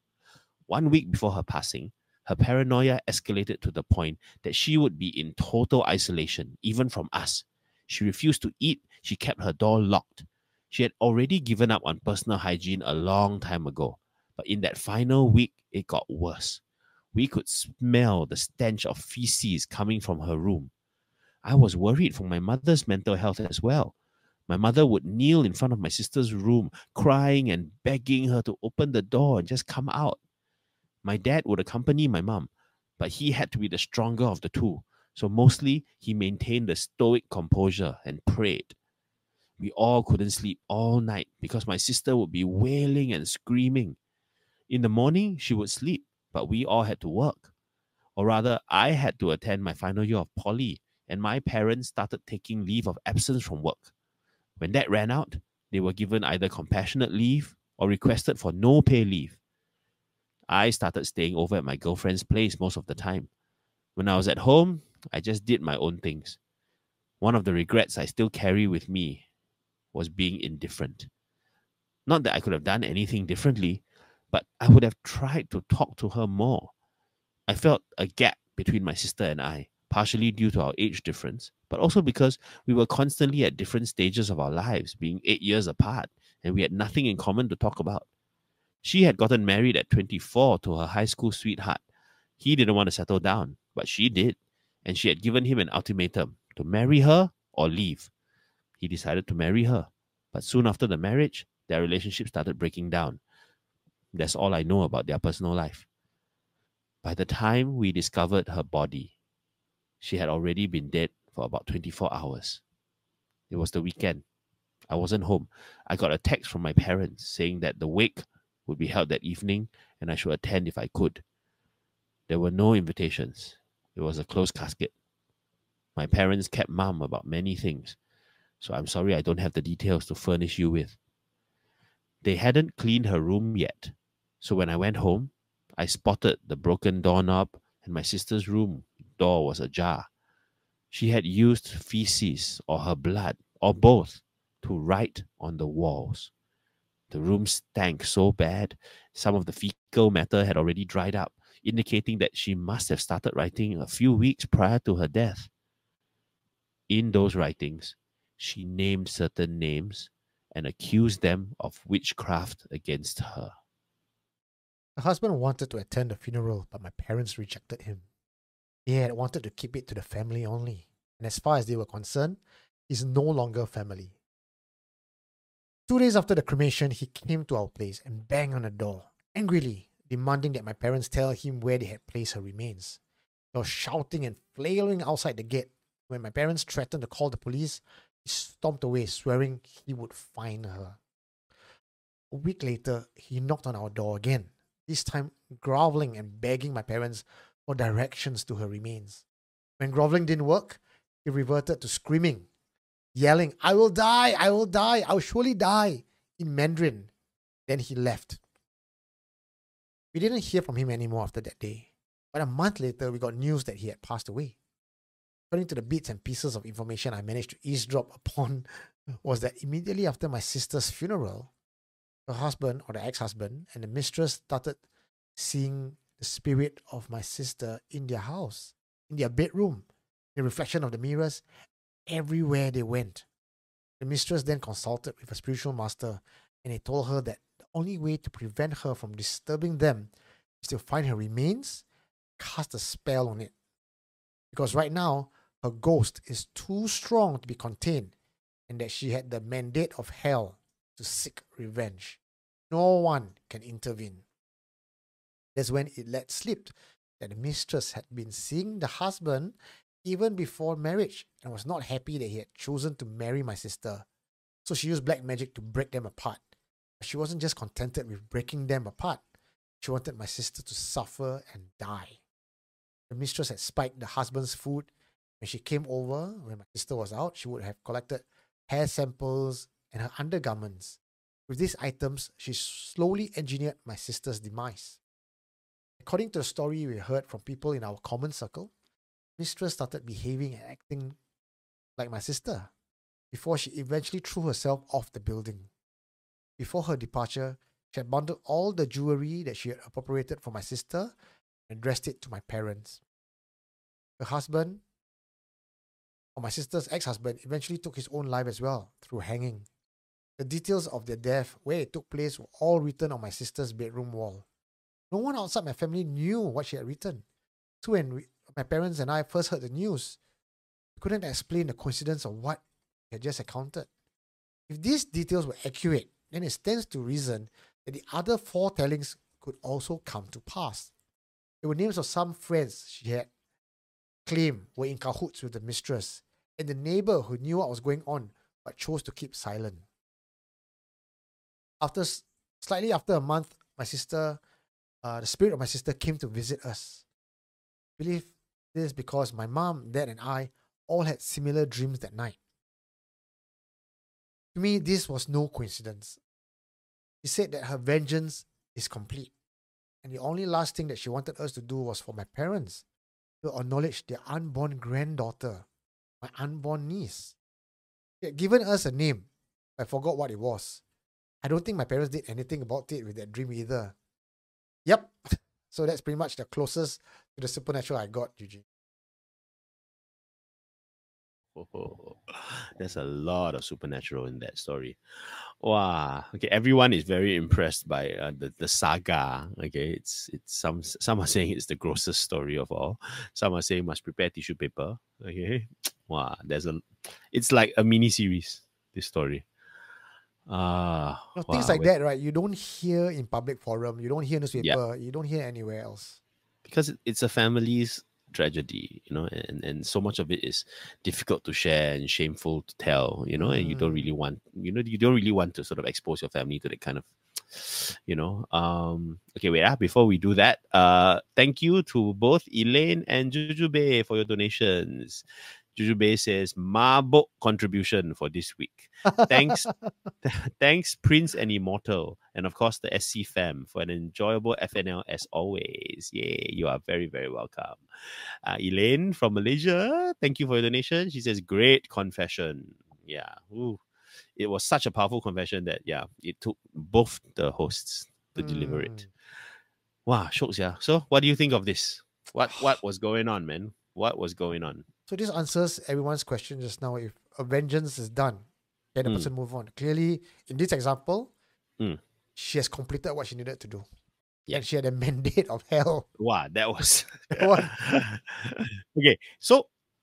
One week before her passing, her paranoia escalated to the point that she would be in total isolation, even from us. She refused to eat. She kept her door locked. She had already given up on personal hygiene a long time ago. But in that final week, it got worse. We could smell the stench of feces coming from her room. I was worried for my mother's mental health as well. My mother would kneel in front of my sister's room, crying and begging her to open the door and just come out. My dad would accompany my mom, but he had to be the stronger of the two. So mostly, he maintained a stoic composure and prayed. We all couldn't sleep all night because my sister would be wailing and screaming. In the morning, she would sleep, but we all had to work. Or rather, I had to attend my final year of poly, and my parents started taking leave of absence from work. When that ran out, they were given either compassionate leave or requested for no pay leave. I started staying over at my girlfriend's place most of the time. When I was at home, I just did my own things. One of the regrets I still carry with me was being indifferent. Not that I could have done anything differently, but I would have tried to talk to her more. I felt a gap between my sister and I, partially due to our age difference, but also because we were constantly at different stages of our lives, being eight years apart, and we had nothing in common to talk about. She had gotten married at twenty-four to her high school sweetheart. He didn't want to settle down, but she did, and she had given him an ultimatum to marry her or leave. He decided to marry her, but soon after the marriage, their relationship started breaking down. That's all I know about their personal life. By the time we discovered her body, she had already been dead for about twenty-four hours. It was the weekend. I wasn't home. I got a text from my parents saying that the wake would be held that evening and I should attend if I could. There were no invitations. It was a closed casket. My parents kept mum about many things, so I'm sorry I don't have the details to furnish you with. They hadn't cleaned her room yet, so when I went home, I spotted the broken doorknob and my sister's room door was ajar. She had used feces or her blood, or both, to write on the walls. The room stank so bad, some of the fecal matter had already dried up, indicating that she must have started writing a few weeks prior to her death. In those writings, she named certain names and accused them of witchcraft against her. Her husband wanted to attend the funeral, but my parents rejected him. They had wanted to keep it to the family only, and as far as they were concerned, is no longer family. Two days after the cremation, he came to our place and banged on the door, angrily demanding that my parents tell him where they had placed her remains. He was shouting and flailing outside the gate. When my parents threatened to call the police, he stomped away, swearing he would find her. A week later, he knocked on our door again, this time groveling and begging my parents for directions to her remains. When groveling didn't work, he reverted to screaming, yelling, "I will die, I will die, I will surely die," in Mandarin. Then he left. We didn't hear from him anymore after that day. But a month later, we got news that he had passed away. According to the bits and pieces of information I managed to eavesdrop upon, was that immediately after my sister's funeral, her husband or the ex-husband and the mistress started seeing the spirit of my sister in their house, in their bedroom, the reflection of the mirrors, everywhere they went. The mistress then consulted with a spiritual master, and he told her that the only way to prevent her from disturbing them is to find her remains, cast a spell on it. Because right now, her ghost is too strong to be contained, and that she had the mandate of hell to seek revenge. No one can intervene. That's when it let slip that the mistress had been seeing the husband even before marriage and was not happy that he had chosen to marry my sister. So she used black magic to break them apart. But she wasn't just contented with breaking them apart. She wanted my sister to suffer and die. The mistress had spiked the husband's food. When she came over, when my sister was out, she would have collected hair samples and her undergarments. With these items, she slowly engineered my sister's demise. According to the story we heard from people in our common circle, mistress started behaving and acting like my sister before she eventually threw herself off the building. Before her departure, she had bundled all the jewelry that she had appropriated for my sister and addressed it to my parents. Her husband, or my sister's ex-husband, eventually took his own life as well through hanging. The details of their death, where it took place, were all written on my sister's bedroom wall. No one outside my family knew what she had written. So when we, my parents and I first heard the news, we couldn't explain the coincidence of what we had just encountered. If these details were accurate, then it stands to reason that the other four tellings could also come to pass. There were names of some friends she had claimed were in cahoots with the mistress, and the neighbor who knew what was going on but chose to keep silent. After slightly after a month, my sister, uh, the spirit of my sister came to visit us. I believe this because my mom, dad, and I all had similar dreams that night. To me, this was no coincidence. She said that her vengeance is complete, and the only last thing that she wanted us to do was for my parents to acknowledge their unborn granddaughter, my unborn niece. She had given us a name. I forgot what it was. I don't think my parents did anything about it with that dream either. Yep. So that's pretty much the closest to the supernatural I got, Eugene. Oh, there's a lot of supernatural in that story. Wow. Okay, everyone is very impressed by uh, the, the saga. Okay, it's it's some some are saying it's the grossest story of all. Some are saying must prepare tissue paper. Okay, wow. There's a, it's like a mini series. This story. Ah, You know, wow. things like that, right? You don't hear in public forum. You don't hear newspaper. Yeah. You don't hear anywhere else. Because it's a family's tragedy, you know, and, and so much of it is difficult to share and shameful to tell, you know, and you don't really want, you know, you don't really want to sort of expose your family to that kind of, you know. Um, okay, wait, ah, before we do that, uh, thank you to both Elaine and Jujube for your donations. Jujube says, Mabok contribution for this week. Thanks, thanks, Prince and Immortal, and of course the S C fam for an enjoyable F N L as always. Yay, you are very, very welcome. Uh, Elaine from Malaysia, thank you for your donation. She says, great confession. Yeah, ooh, it was such a powerful confession that, yeah, it took both the hosts to mm. deliver it. Wow, shocks, yeah. So what do you think of this? What what was going on, man? What was going on? So this answers everyone's question just now. If a vengeance is done, can the mm. person move on? Clearly, in this example, mm. she has completed what she needed to do. Yeah. And she had a mandate of hell. Wow, that was... Okay, so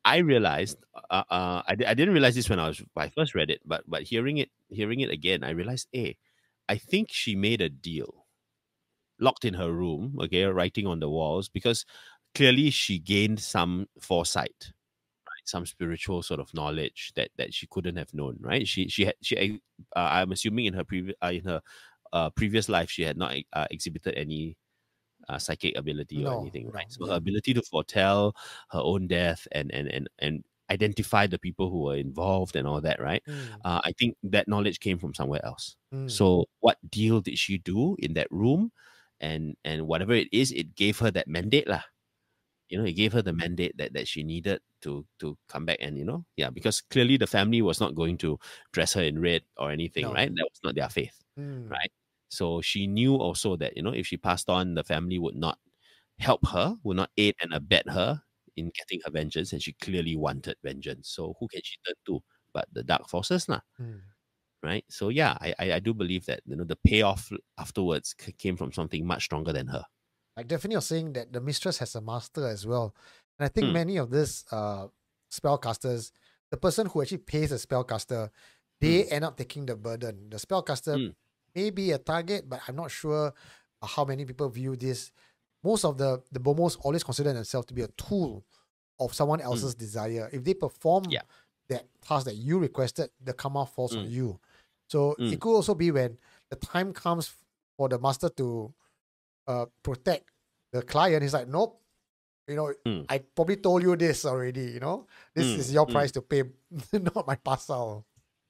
I realized, uh, uh, I, di- I didn't realize this when I was when I first read it, but but hearing it hearing it again, I realized, hey, I think she made a deal, locked in her room, okay, writing on the walls, because clearly she gained some foresight, right, some spiritual sort of knowledge that that she couldn't have known, right? She she had she uh, I'm assuming in her previous uh, in her uh, previous life she had not uh, exhibited any uh, psychic ability or No, anything, no, right? So yeah. her ability to foretell her own death and and and and identify the people who were involved and all that, right? Mm, Uh, I think that knowledge came from somewhere else. mm, So what deal did she do in that room? And and whatever it is, it gave her that mandate lah. You know, it gave her the mandate that that she needed to to come back and, you know, yeah, because clearly the family was not going to dress her in red or anything, no. right? That was not their faith, Mm, right? So she knew also that, you know, if she passed on, the family would not help her, would not aid and abet her in getting her vengeance, and she clearly wanted vengeance. So who can she turn to but the dark forces, lah? mm. Right? So yeah, I, I I do believe that, you know, the payoff afterwards c- came from something much stronger than her. Like definitely you're saying that the mistress has a master as well. And I think Mm, many of these uh spellcasters, the person who actually pays the spellcaster, they mm, end up taking the burden. The spellcaster mm, may be a target, but I'm not sure uh, how many people view this. Most of the the Bomos always consider themselves to be a tool of someone else's desire. If they perform yeah. that task that you requested, the karma falls on Mm, you. So it mm, could also be when the time comes for the master to uh, protect the client. He's like, nope, you know, mm, I probably told you this already. You know, this mm, is your mm. price to pay, not my pasal.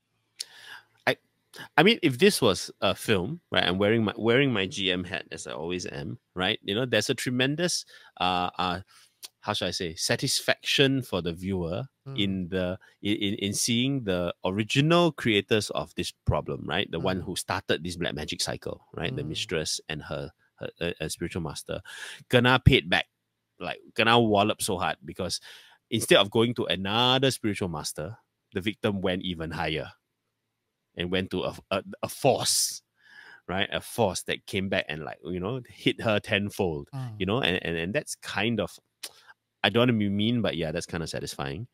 I I mean, if this was a film, right? I'm wearing my wearing my G M hat as I always am, right? You know, there's a tremendous uh uh how should I say, satisfaction for the viewer Mm, in the in, in seeing the original creators of this problem, right? The one mm, who started this black magic cycle, right? The mm. mistress and her her, her, her spiritual master gonna paid back, like gonna wallop so hard, because instead of going to another spiritual master, the victim went even higher and went to a, a, a force, right? A force that came back and, like, you know, hit her tenfold, Mm. you know, and, and, and that's kind of, I don't want to be mean, but yeah, that's kind of satisfying.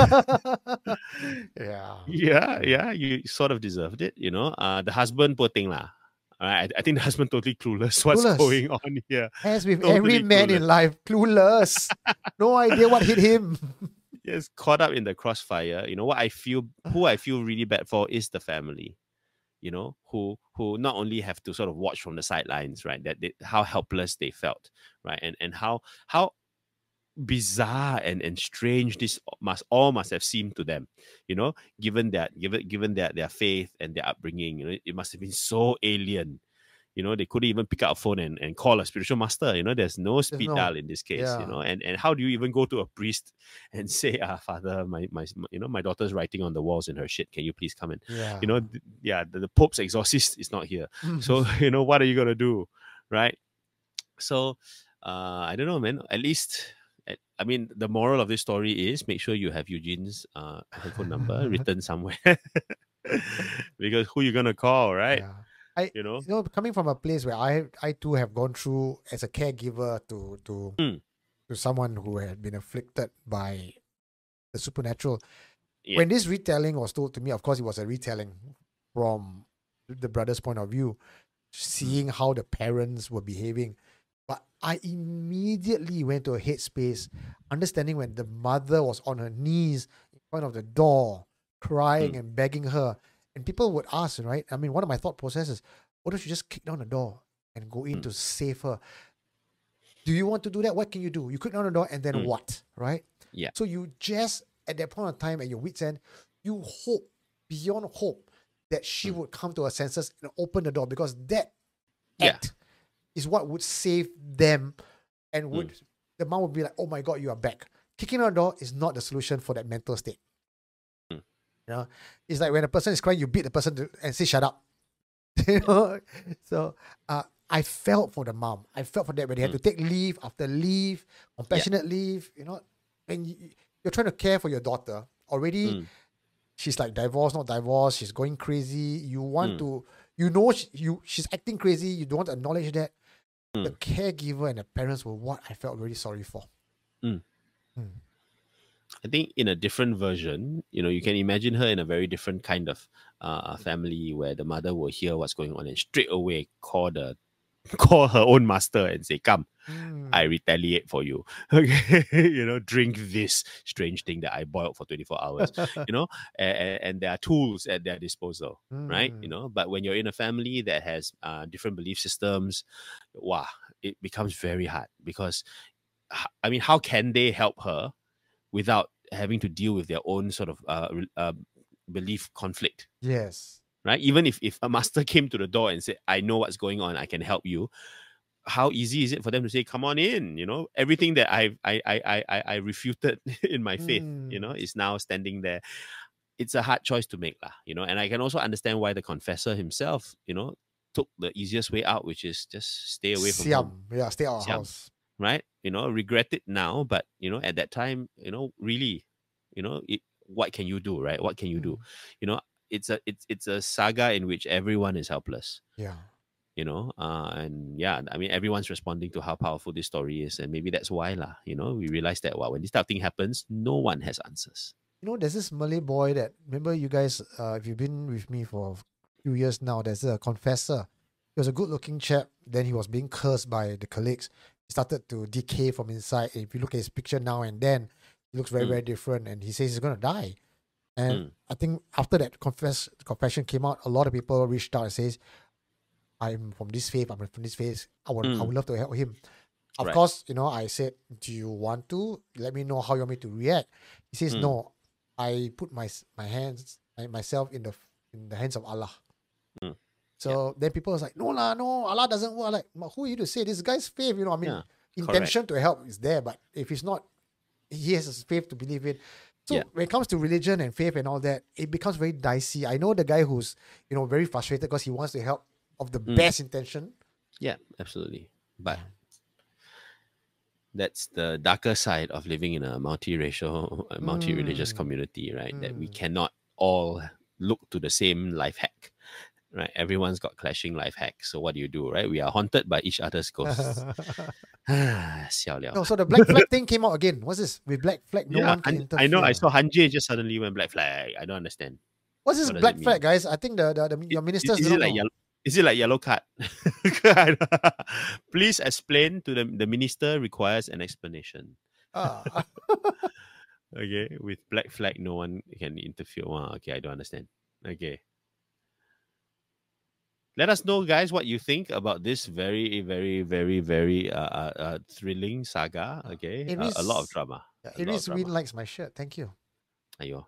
Yeah. Yeah, yeah, you sort of deserved it, you know. Uh, the husband, poor thing lah. All right, I, I think the husband totally clueless what's Clueless. going on here. As with Totally every man in clueless. life, clueless. No idea what hit him. Yes, caught up in the crossfire. You know what I feel, who I feel really bad for is the family. You know, who who not only have to sort of watch from the sidelines, right? That they, how helpless they felt, right? And and how how bizarre and, and strange this must all must have seemed to them, you know, given that given given their their faith and their upbringing. You know, it must have been so alien. You know, they couldn't even pick up a phone and, and call a spiritual master. You know, there's no speed no- dial in this case. yeah. You know, and and how do you even go to a priest and say, ah, Father, my my you know, my daughter's writing on the walls in her shit. Can you please come in? Yeah. You know, th- yeah, the, the Pope's exorcist is not here. So, you know, what are you gonna do, right? So, uh, I don't know, man. At least, I- I mean, the moral of this story is make sure you have Eugene's uh, telephone number written somewhere, because who you gonna call, right? Yeah. I, You know. you know, coming from a place where I, I too have gone through as a caregiver to to Mm. to someone who had been afflicted by the supernatural. Yeah. When this retelling was told to me, of course, it was a retelling from the brother's point of view, seeing how the parents were behaving. But I immediately went to a headspace, understanding when the mother was on her knees in front of the door, crying Mm. and begging her. And people would ask, right? I mean, one of my thought processes, why don't you just kick down the door and go in Mm. to save her? Do you want to do that? What can you do? You kick down the door and then Mm. what, right? Yeah. So you just, at that point of time, at your wit's end, you hope, beyond hope, that she Mm. would come to her senses and open the door, because that Yeah. act is what would save them, and Mm. would the mom would be like, oh my God, you are back. Kicking out the door is not the solution for that mental state. Mm. You know, it's like when a person is crying, you beat the person to, and say, shut up. You know, so uh, I felt for the mom. I felt for that when they had Mm. to take leave after leave, compassionate leave. You know, when you, you're trying to care for your daughter already, Mm. she's like divorced, not divorced. She's going crazy. You want Mm. to, you know, she, you she's acting crazy. You don't want to acknowledge that. Mm. The caregiver and the parents were what I felt really sorry for. Mm. Mm. I think in a different version, you know, you can imagine her in a very different kind of uh, family where the mother will hear what's going on and straight away call the call her own master and say, "Come, Mm. I retaliate for you." Okay, you know, drink this strange thing that I boiled for twenty-four hours. You know, and, and there are tools at their disposal, right? You Mm. know, but when you're in a family that has uh, different belief systems, wow, it becomes very hard because, h- I mean, how can they help her without having to deal with their own sort of uh, re- uh, belief conflict? Yes. Right? Even if, if a master came to the door and said, "I know what's going on, I can help you," how easy is it for them to say, "Come on in"? You know, everything that I I I I I I refuted in my faith, you know, Mm. is now standing there. It's a hard choice to make, lah, you know, and I can also understand why the confessor himself, you know, took the easiest way out, which is just stay away from home, Siam. Yeah, stay out of Siam. house. right? You know, regret it now, but you know, at that time, you know, really, you know, it, what can you do, right? What can you do? Mm. You know, it's a it's it's a saga in which everyone is helpless, Yeah. you know, uh, and yeah, I mean, everyone's responding to how powerful this story is, and maybe that's why, lah. You know, we realize that wow, when this type of thing happens, no one has answers. You know, there's this Malay boy that, remember you guys, uh, if you've been with me for a few years now, there's a confessor. He was a good looking chap. Then he was being cursed by the colleagues. He started to decay from inside. If you look at his picture now and then, he looks very, Mm. very different. And he says he's going to die. And Mm. I think after that confess confession came out, a lot of people reached out and says, "I'm from this faith, I'm from this faith. I would, I Mm. would love to help him." Of Right. course, you know, I said, "Do you want to? Let me know how you want me to react." He says, Mm. "No, I put my my hands my, myself in the in the hands of Allah." Mm. So then people was like, "No lah, no, Allah doesn't work." Like, "Ma- who are you to say? This guy's faith, you know, I mean, Yeah, intention to help is there, but if he's not, he has his faith to believe in. So Yeah. when it comes to religion and faith and all that, it becomes very dicey. I know the guy who's, you know, very frustrated because he wants to help of the Mm. best intention. Yeah, absolutely. But that's the darker side of living in a multiracial, uh, multi-religious Mm. community, right? That we Mm. cannot all look to the same life hack, right? Everyone's got clashing life hacks. So what do you do, right? We are haunted by each other's ghosts. Xiao liao. No, so the black flag thing came out again. What's this? With black flag, no yeah, one can Han- interfere. I know. I saw Hanjie just suddenly went black flag. I don't understand. What's this What does black it mean? flag, guys? I think the, the, the your Is, ministers is don't it like know. yellow? Is it like yellow card? Please explain to the the minister requires an explanation. Ah. Okay, with black flag, no one can interfere. Wow, okay, I don't understand. Okay. Let us know, guys, what you think about this very, very, very, very uh, uh, uh, thrilling saga. Okay, It uh, a lot of is- drama. Yeah, A lot of Iris really drama. likes my shirt. Thank you. Ayo.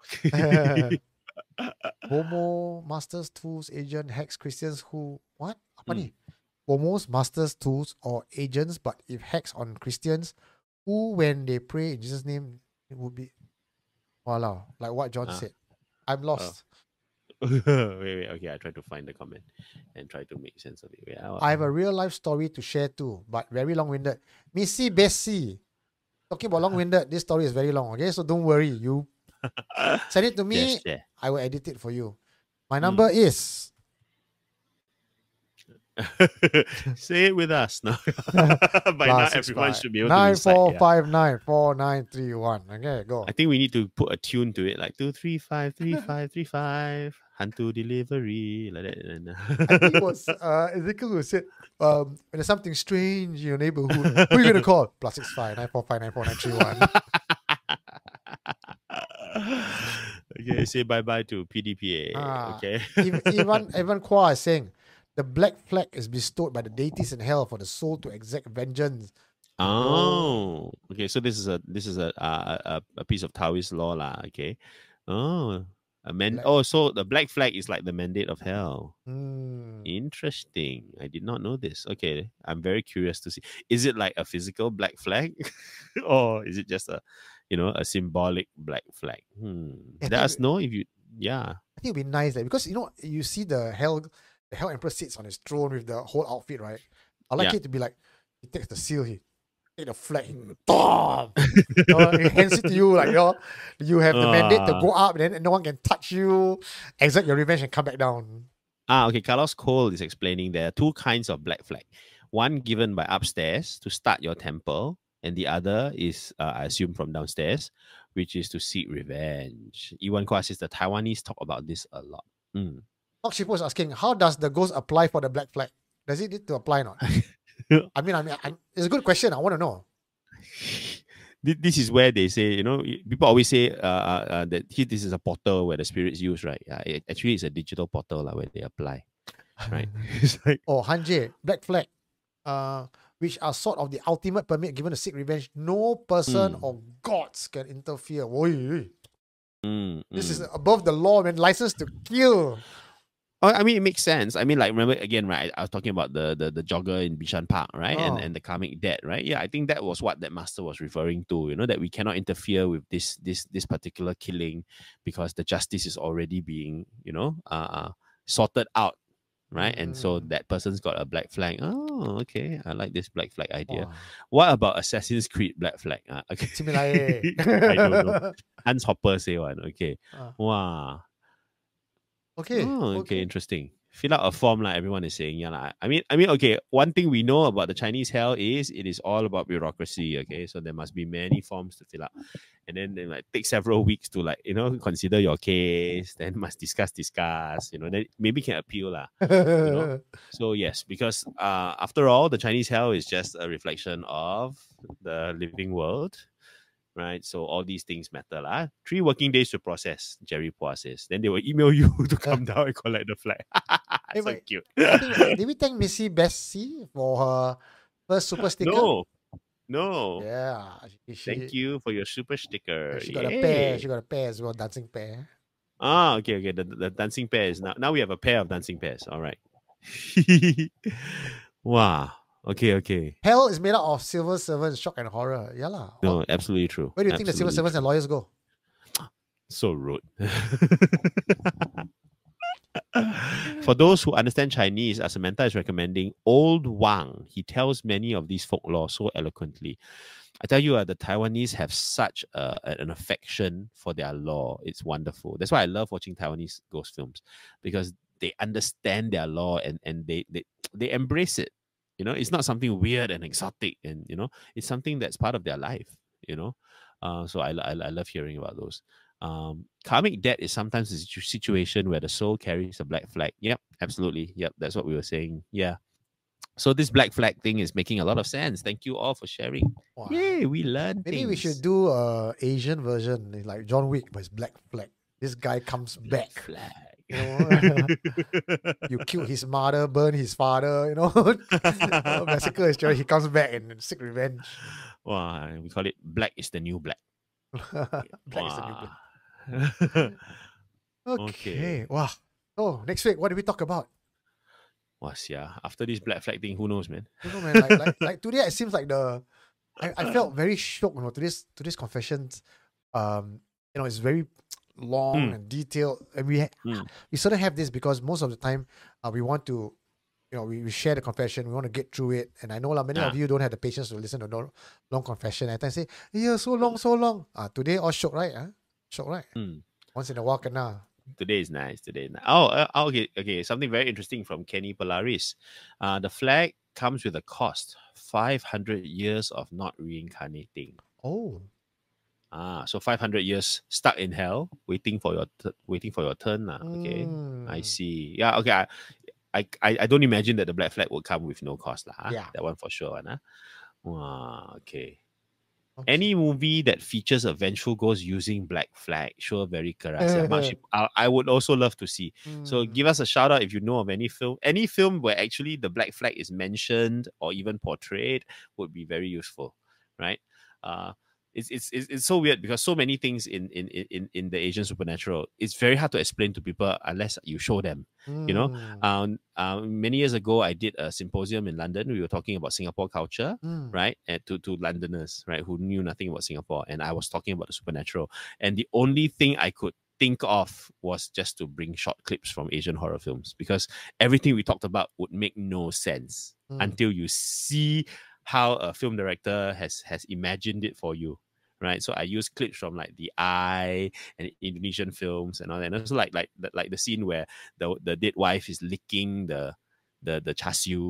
Homo, Masters, Tools, Agent, Hex, Christians who... What? Apa Hmm. ni? Homos, Masters, Tools, or Agents, but if Hex on Christians, who, when they pray in Jesus' name, it would be... Walao, like what John Ah. said. I'm lost. wait, wait. Okay, I try to find the comment and try to make sense of it. Wait, ah, I have a real life story to share too, but very long winded. Missy Bessie. Talking about long winded, this story is very long, okay? So don't worry. You send it to me, Yes, yeah. I will edit it for you. My Hmm. number is Say it with us. No. By now, plus six everyone five should be able to nine recite. four Yeah. five nine four nine three one. Okay, go. I think we need to put a tune to it, like two three five three five three five Hantu delivery, like that. And, I think it was uh, Ezekiel who said, um, when there's something strange in your neighborhood, who are you gonna call? Plus six five nine four five nine four nine three one. Okay, say bye bye to P D P A. Ah, Okay. Even Ivan Ivan Kwa is saying the black flag is bestowed by the deities in hell for the soul to exact vengeance. Oh, okay. So this is a this is a a, a, a piece of Taoist law, lah. Okay. Oh, a man. Black- Oh, so the black flag is like the mandate of hell. Hmm. Interesting. I did not know this. Okay, I'm very curious to see. Is it like a physical black flag, or is it just a, you know, a symbolic black flag? Hmm. I Let think us it- know if you. Yeah. I think it'd be nice that because you know you see the hell the hell emperor sits on his throne with the whole outfit, right? I like Yeah. it to be like he takes the seal, he take the flag, he, Tom! You know, he hands it to you like you know, you have the mandate to Ah. go up, and then no one can touch you, exact your revenge and come back down. Ah, okay. Carlos Cole is explaining there are two kinds of black flag. One given by upstairs to start your temple, and the other is, uh, I assume, from downstairs, which is to seek revenge. Iwan Kwa says the Taiwanese talk about this a lot. Mm. Mark Shippo is asking, how does the ghost apply for the black flag? Does it need to apply or not? I mean, I mean, I, it's a good question. I want to know. This is where they say, you know, people always say uh, uh, that here, this is a portal where the spirits use, right? Yeah, it, actually, it's a digital portal like, where they apply, right? It's like, oh, Hanje, black flag, uh, which are sort of the ultimate permit given to seek revenge. No person Mm. or gods can interfere. Oi, mm, this mm. is above the law, man. License to kill. Oh, I mean, it makes sense. I mean, like, remember again, right? I was talking about the the, the jogger in Bishan Park, right? And Oh. and the karmic debt, right? Yeah, I think that was what that master was referring to. You know, that we cannot interfere with this this this particular killing because the justice is already being, you know, uh, sorted out, right? And so Mm. that person's got a black flag. Oh, okay, I like this black flag idea. Wow. What about Assassin's Creed black flag? Uh, okay, Similar. I don't know. Hans Hopper say one. Okay, Ah, wow. okay. Oh, okay, interesting. Fill out a form like everyone is saying. Yeah, lah. I mean, I mean, okay. One thing we know about the Chinese hell is it is all about bureaucracy. Okay, so there must be many forms to fill out, and then they like take several weeks to like you know consider your case. Then must discuss, discuss. You know, then maybe can appeal lah. know, So yes, because uh, after all, the Chinese hell is just a reflection of the living world. Right, so all these things matter lah. Three working days to process. Jerry Pua says. Then they will email you to come down and collect the flag. Hey, So wait. cute. I think, did we thank Missy Bessie for her first super sticker? No, no. Yeah. She, she, Thank you for your super sticker. She got a pair. Yay. She got a pair as well, dancing pair. Ah, okay, okay. The, the dancing pairs. Now, now we have a pair of dancing pairs. All right. Wow. Okay, okay. Hell is made out of civil servants, shock and horror. Yeah lah. No, absolutely true. Where do you think the civil Absolutely servants and lawyers go? true. So rude. For those who understand Chinese, as Samantha is recommending Old Wang. He tells many of these folklore so eloquently. I tell you, uh, the Taiwanese have such uh, an affection for their law. It's wonderful. That's why I love watching Taiwanese ghost films because they understand their law and, and they, they they embrace it. You know, it's not something weird and exotic, and you know, it's something that's part of their life. You know, uh, so I, I I love hearing about those. Um, karmic debt is sometimes a situ- situation where the soul carries a black flag. Yep, absolutely. Yep, that's what we were saying. Yeah. So this black flag thing is making a lot of sense. Thank you all for sharing. Wow. Yay, we learned Maybe things. we should do a Asian version like John Wick, but it's black flag. This guy comes black back. flag. You know, you killed his mother, burn his father. You know, uh, massacre his child. He comes back and seek revenge. Wow, we call it black is the new black. Black is the new black. Wow. Okay. Okay. Wow. Oh, next week, what do we talk about? Was yeah. After this black flag thing, who knows, man? I don't know, man. Like, like, like today, it seems like the I, I felt very shocked, you know, to this to this confessions. Um, you know, it's very long Mm. and detailed, and we ha- Mm. we sort of have this because most of the time, uh, we want to, you know, we, we share the confession, we want to get through it, and I know like many Ah. of you don't have the patience to listen to no, long confession. And I say, yeah, so long, so long. Ah, today all shock, right? Huh? Shock, right? Mm. Once in a while, kena. Today is nice. Today is nice. Oh, uh, okay, okay. Something very interesting from Kenny Polaris. Uh, the flag comes with a cost: five hundred years of not reincarnating. Oh, Ah, so five hundred years stuck in hell, waiting for your t- waiting for your turn. lah. Okay, I Mm. see. Yeah, okay. I, I, I I don't imagine that the black flag would come with no cost. lah. Yeah. That one for sure. Nah. Wow, okay. Okay. Any movie that features a vengeful ghost using black flag, sure, very correct. Much I, I would also love to see. So Mm. give us a shout out if you know of any film, any film where actually the black flag is mentioned or even portrayed would be very useful, right? Uh, it's it's it's, it's so weird because so many things in, in in in the Asian supernatural, it's very hard to explain to people unless you show them. You know, Mm. um, um, many years ago, I did a symposium in London. We were talking about Singapore culture, Mm. right? And to, to Londoners, right, who knew nothing about Singapore. And I was talking about the supernatural. And the only thing I could think of was just to bring short clips from Asian horror films because everything we talked about would make no sense Mm. until you see how a film director has has imagined it for you. Right, so I use clips from like The Eye and Indonesian films and all that. And also like like the, like the scene where the the dead wife is licking the the the char siu.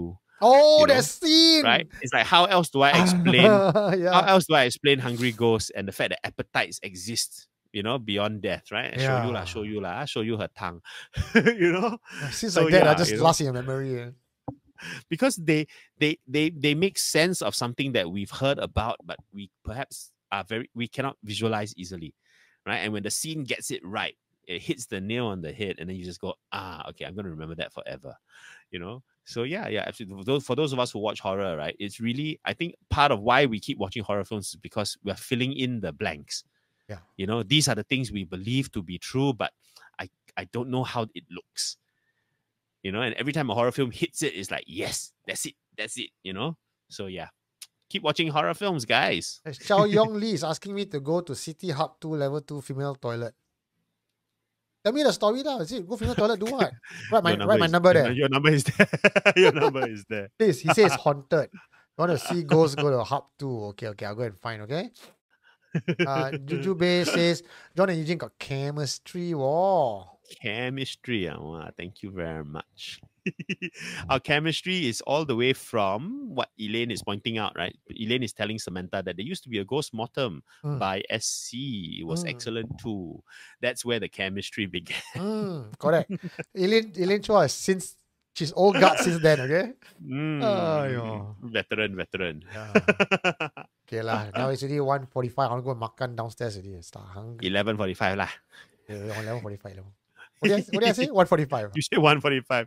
Oh, You know, that scene! right? It's like, how else do I explain? yeah. How else do I explain hungry ghosts and the fact that appetites exist? You know, beyond death, right? Show you Yeah. lah, show you lah, show you her tongue. you know, Scenes So, like that yeah, are just you know. lost in your memory. eh. because they they they they make sense of something that we've heard about, but we perhaps are very we cannot visualize easily, right? And when the scene gets it right, it hits the nail on the head, and then you just go, ah, okay, I'm gonna remember that forever, you know. So yeah, yeah, absolutely. For those, for those of us who watch horror, right, it's really, I think part of why we keep watching horror films is because we're filling in the blanks. Yeah. You know, these are the things we believe to be true, but I I don't know how it looks. You know, and every time a horror film hits it, it's like, yes, that's it, that's it, you know? So yeah, keep watching horror films, guys. Yes, Chow Yong Lee is asking me to go to City Hub two Level two female toilet. Tell me the story now. Is it go female toilet? Do what? Write my, Your write my is- number your- there. Your number is there. Your number is there. Please, he says haunted. You want to see ghosts, go to Hub two. Okay, okay, I'll go and find, okay? Uh, Juju Bay says, John and Eugene got chemistry. Whoa. Chemistry. ah, wow, thank you very much. Our chemistry is all the way from what Elaine is pointing out, right? Elaine is telling Samantha that there used to be a ghost mortem Mm. by S C. It was Mm. excellent too. That's where the chemistry began. Mm, correct. Elaine, Elaine Chua has since, she's old guard since then, okay? Mm, Aiyo. veteran, veteran. Yeah. Okay lah. Now it's already one forty-five. I want to go makan downstairs already. Start hungry. eleven forty-five lah. Yeah, eleven forty-five. What did I, what did I say? one forty-five. You say one forty-five.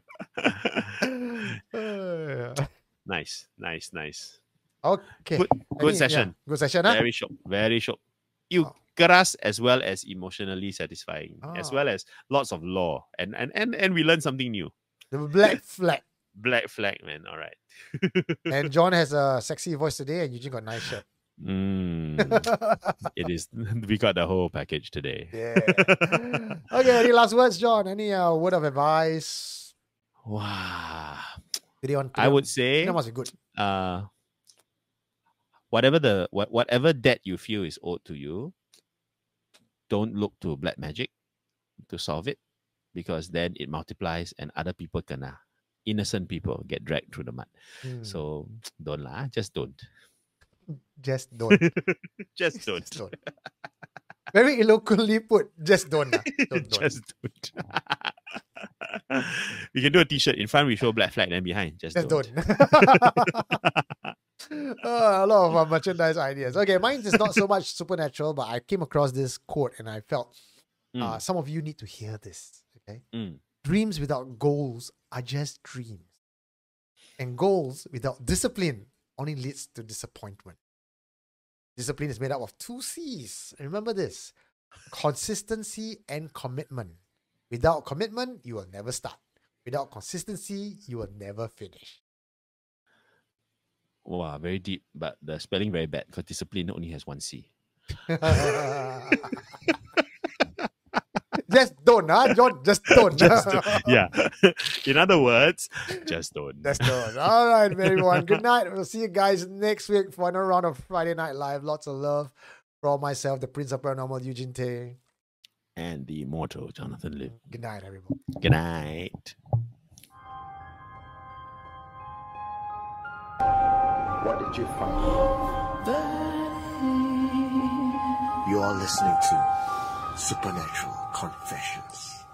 Uh, Nice, nice, nice. okay. Good, good Any- session. Yeah, good session, huh? Very short, very short. You Oh. keras as well as emotionally satisfying, as Ah. well as lots of lore, and and and and we learned something new. The black flag. Black flag, man. All right. And John has a sexy voice today, and Eugene got nice shirt. Mm, it is. We got the whole package today. Yeah. Okay, any last words, John? Any uh, word of advice? Wow. Today on I would say, That must be good. uh, whatever the what, whatever debt you feel is owed to you, don't look to black magic to solve it, because then it multiplies and other people kena. Innocent people get dragged through the mud. Hmm. So don't lah, just don't. Just don't. Just don't. Just don't. Very eloquently put. Just don't. lah. Don't, don't. Just don't. We can do a t-shirt. In front we show black flag, and behind just, Just don't. don't. Uh, a lot of uh, merchandise ideas. Okay, mine is not so much supernatural, but I came across this quote and I felt uh, Mm, some of you need to hear this. Okay, mm. dreams without goals are just dreams, and goals without discipline only leads to disappointment. Discipline is made up of two C's. Remember this: consistency and commitment. Without commitment, you will never start. Without consistency, you will never finish. Wow, very deep, but the spelling very bad because discipline only has one C. Just don't, huh? John, just don't. Just don't. Yeah. In other words, just don't. Just don't. All right, everyone. Good night. We'll see you guys next week for another round of Friday Night Live. Lots of love from myself, the Prince of Paranormal, Eugene Tay. And the immortal Jonathan Lim. Good night, everyone. Good night. What did you find? You are listening to Supernatural Confessions.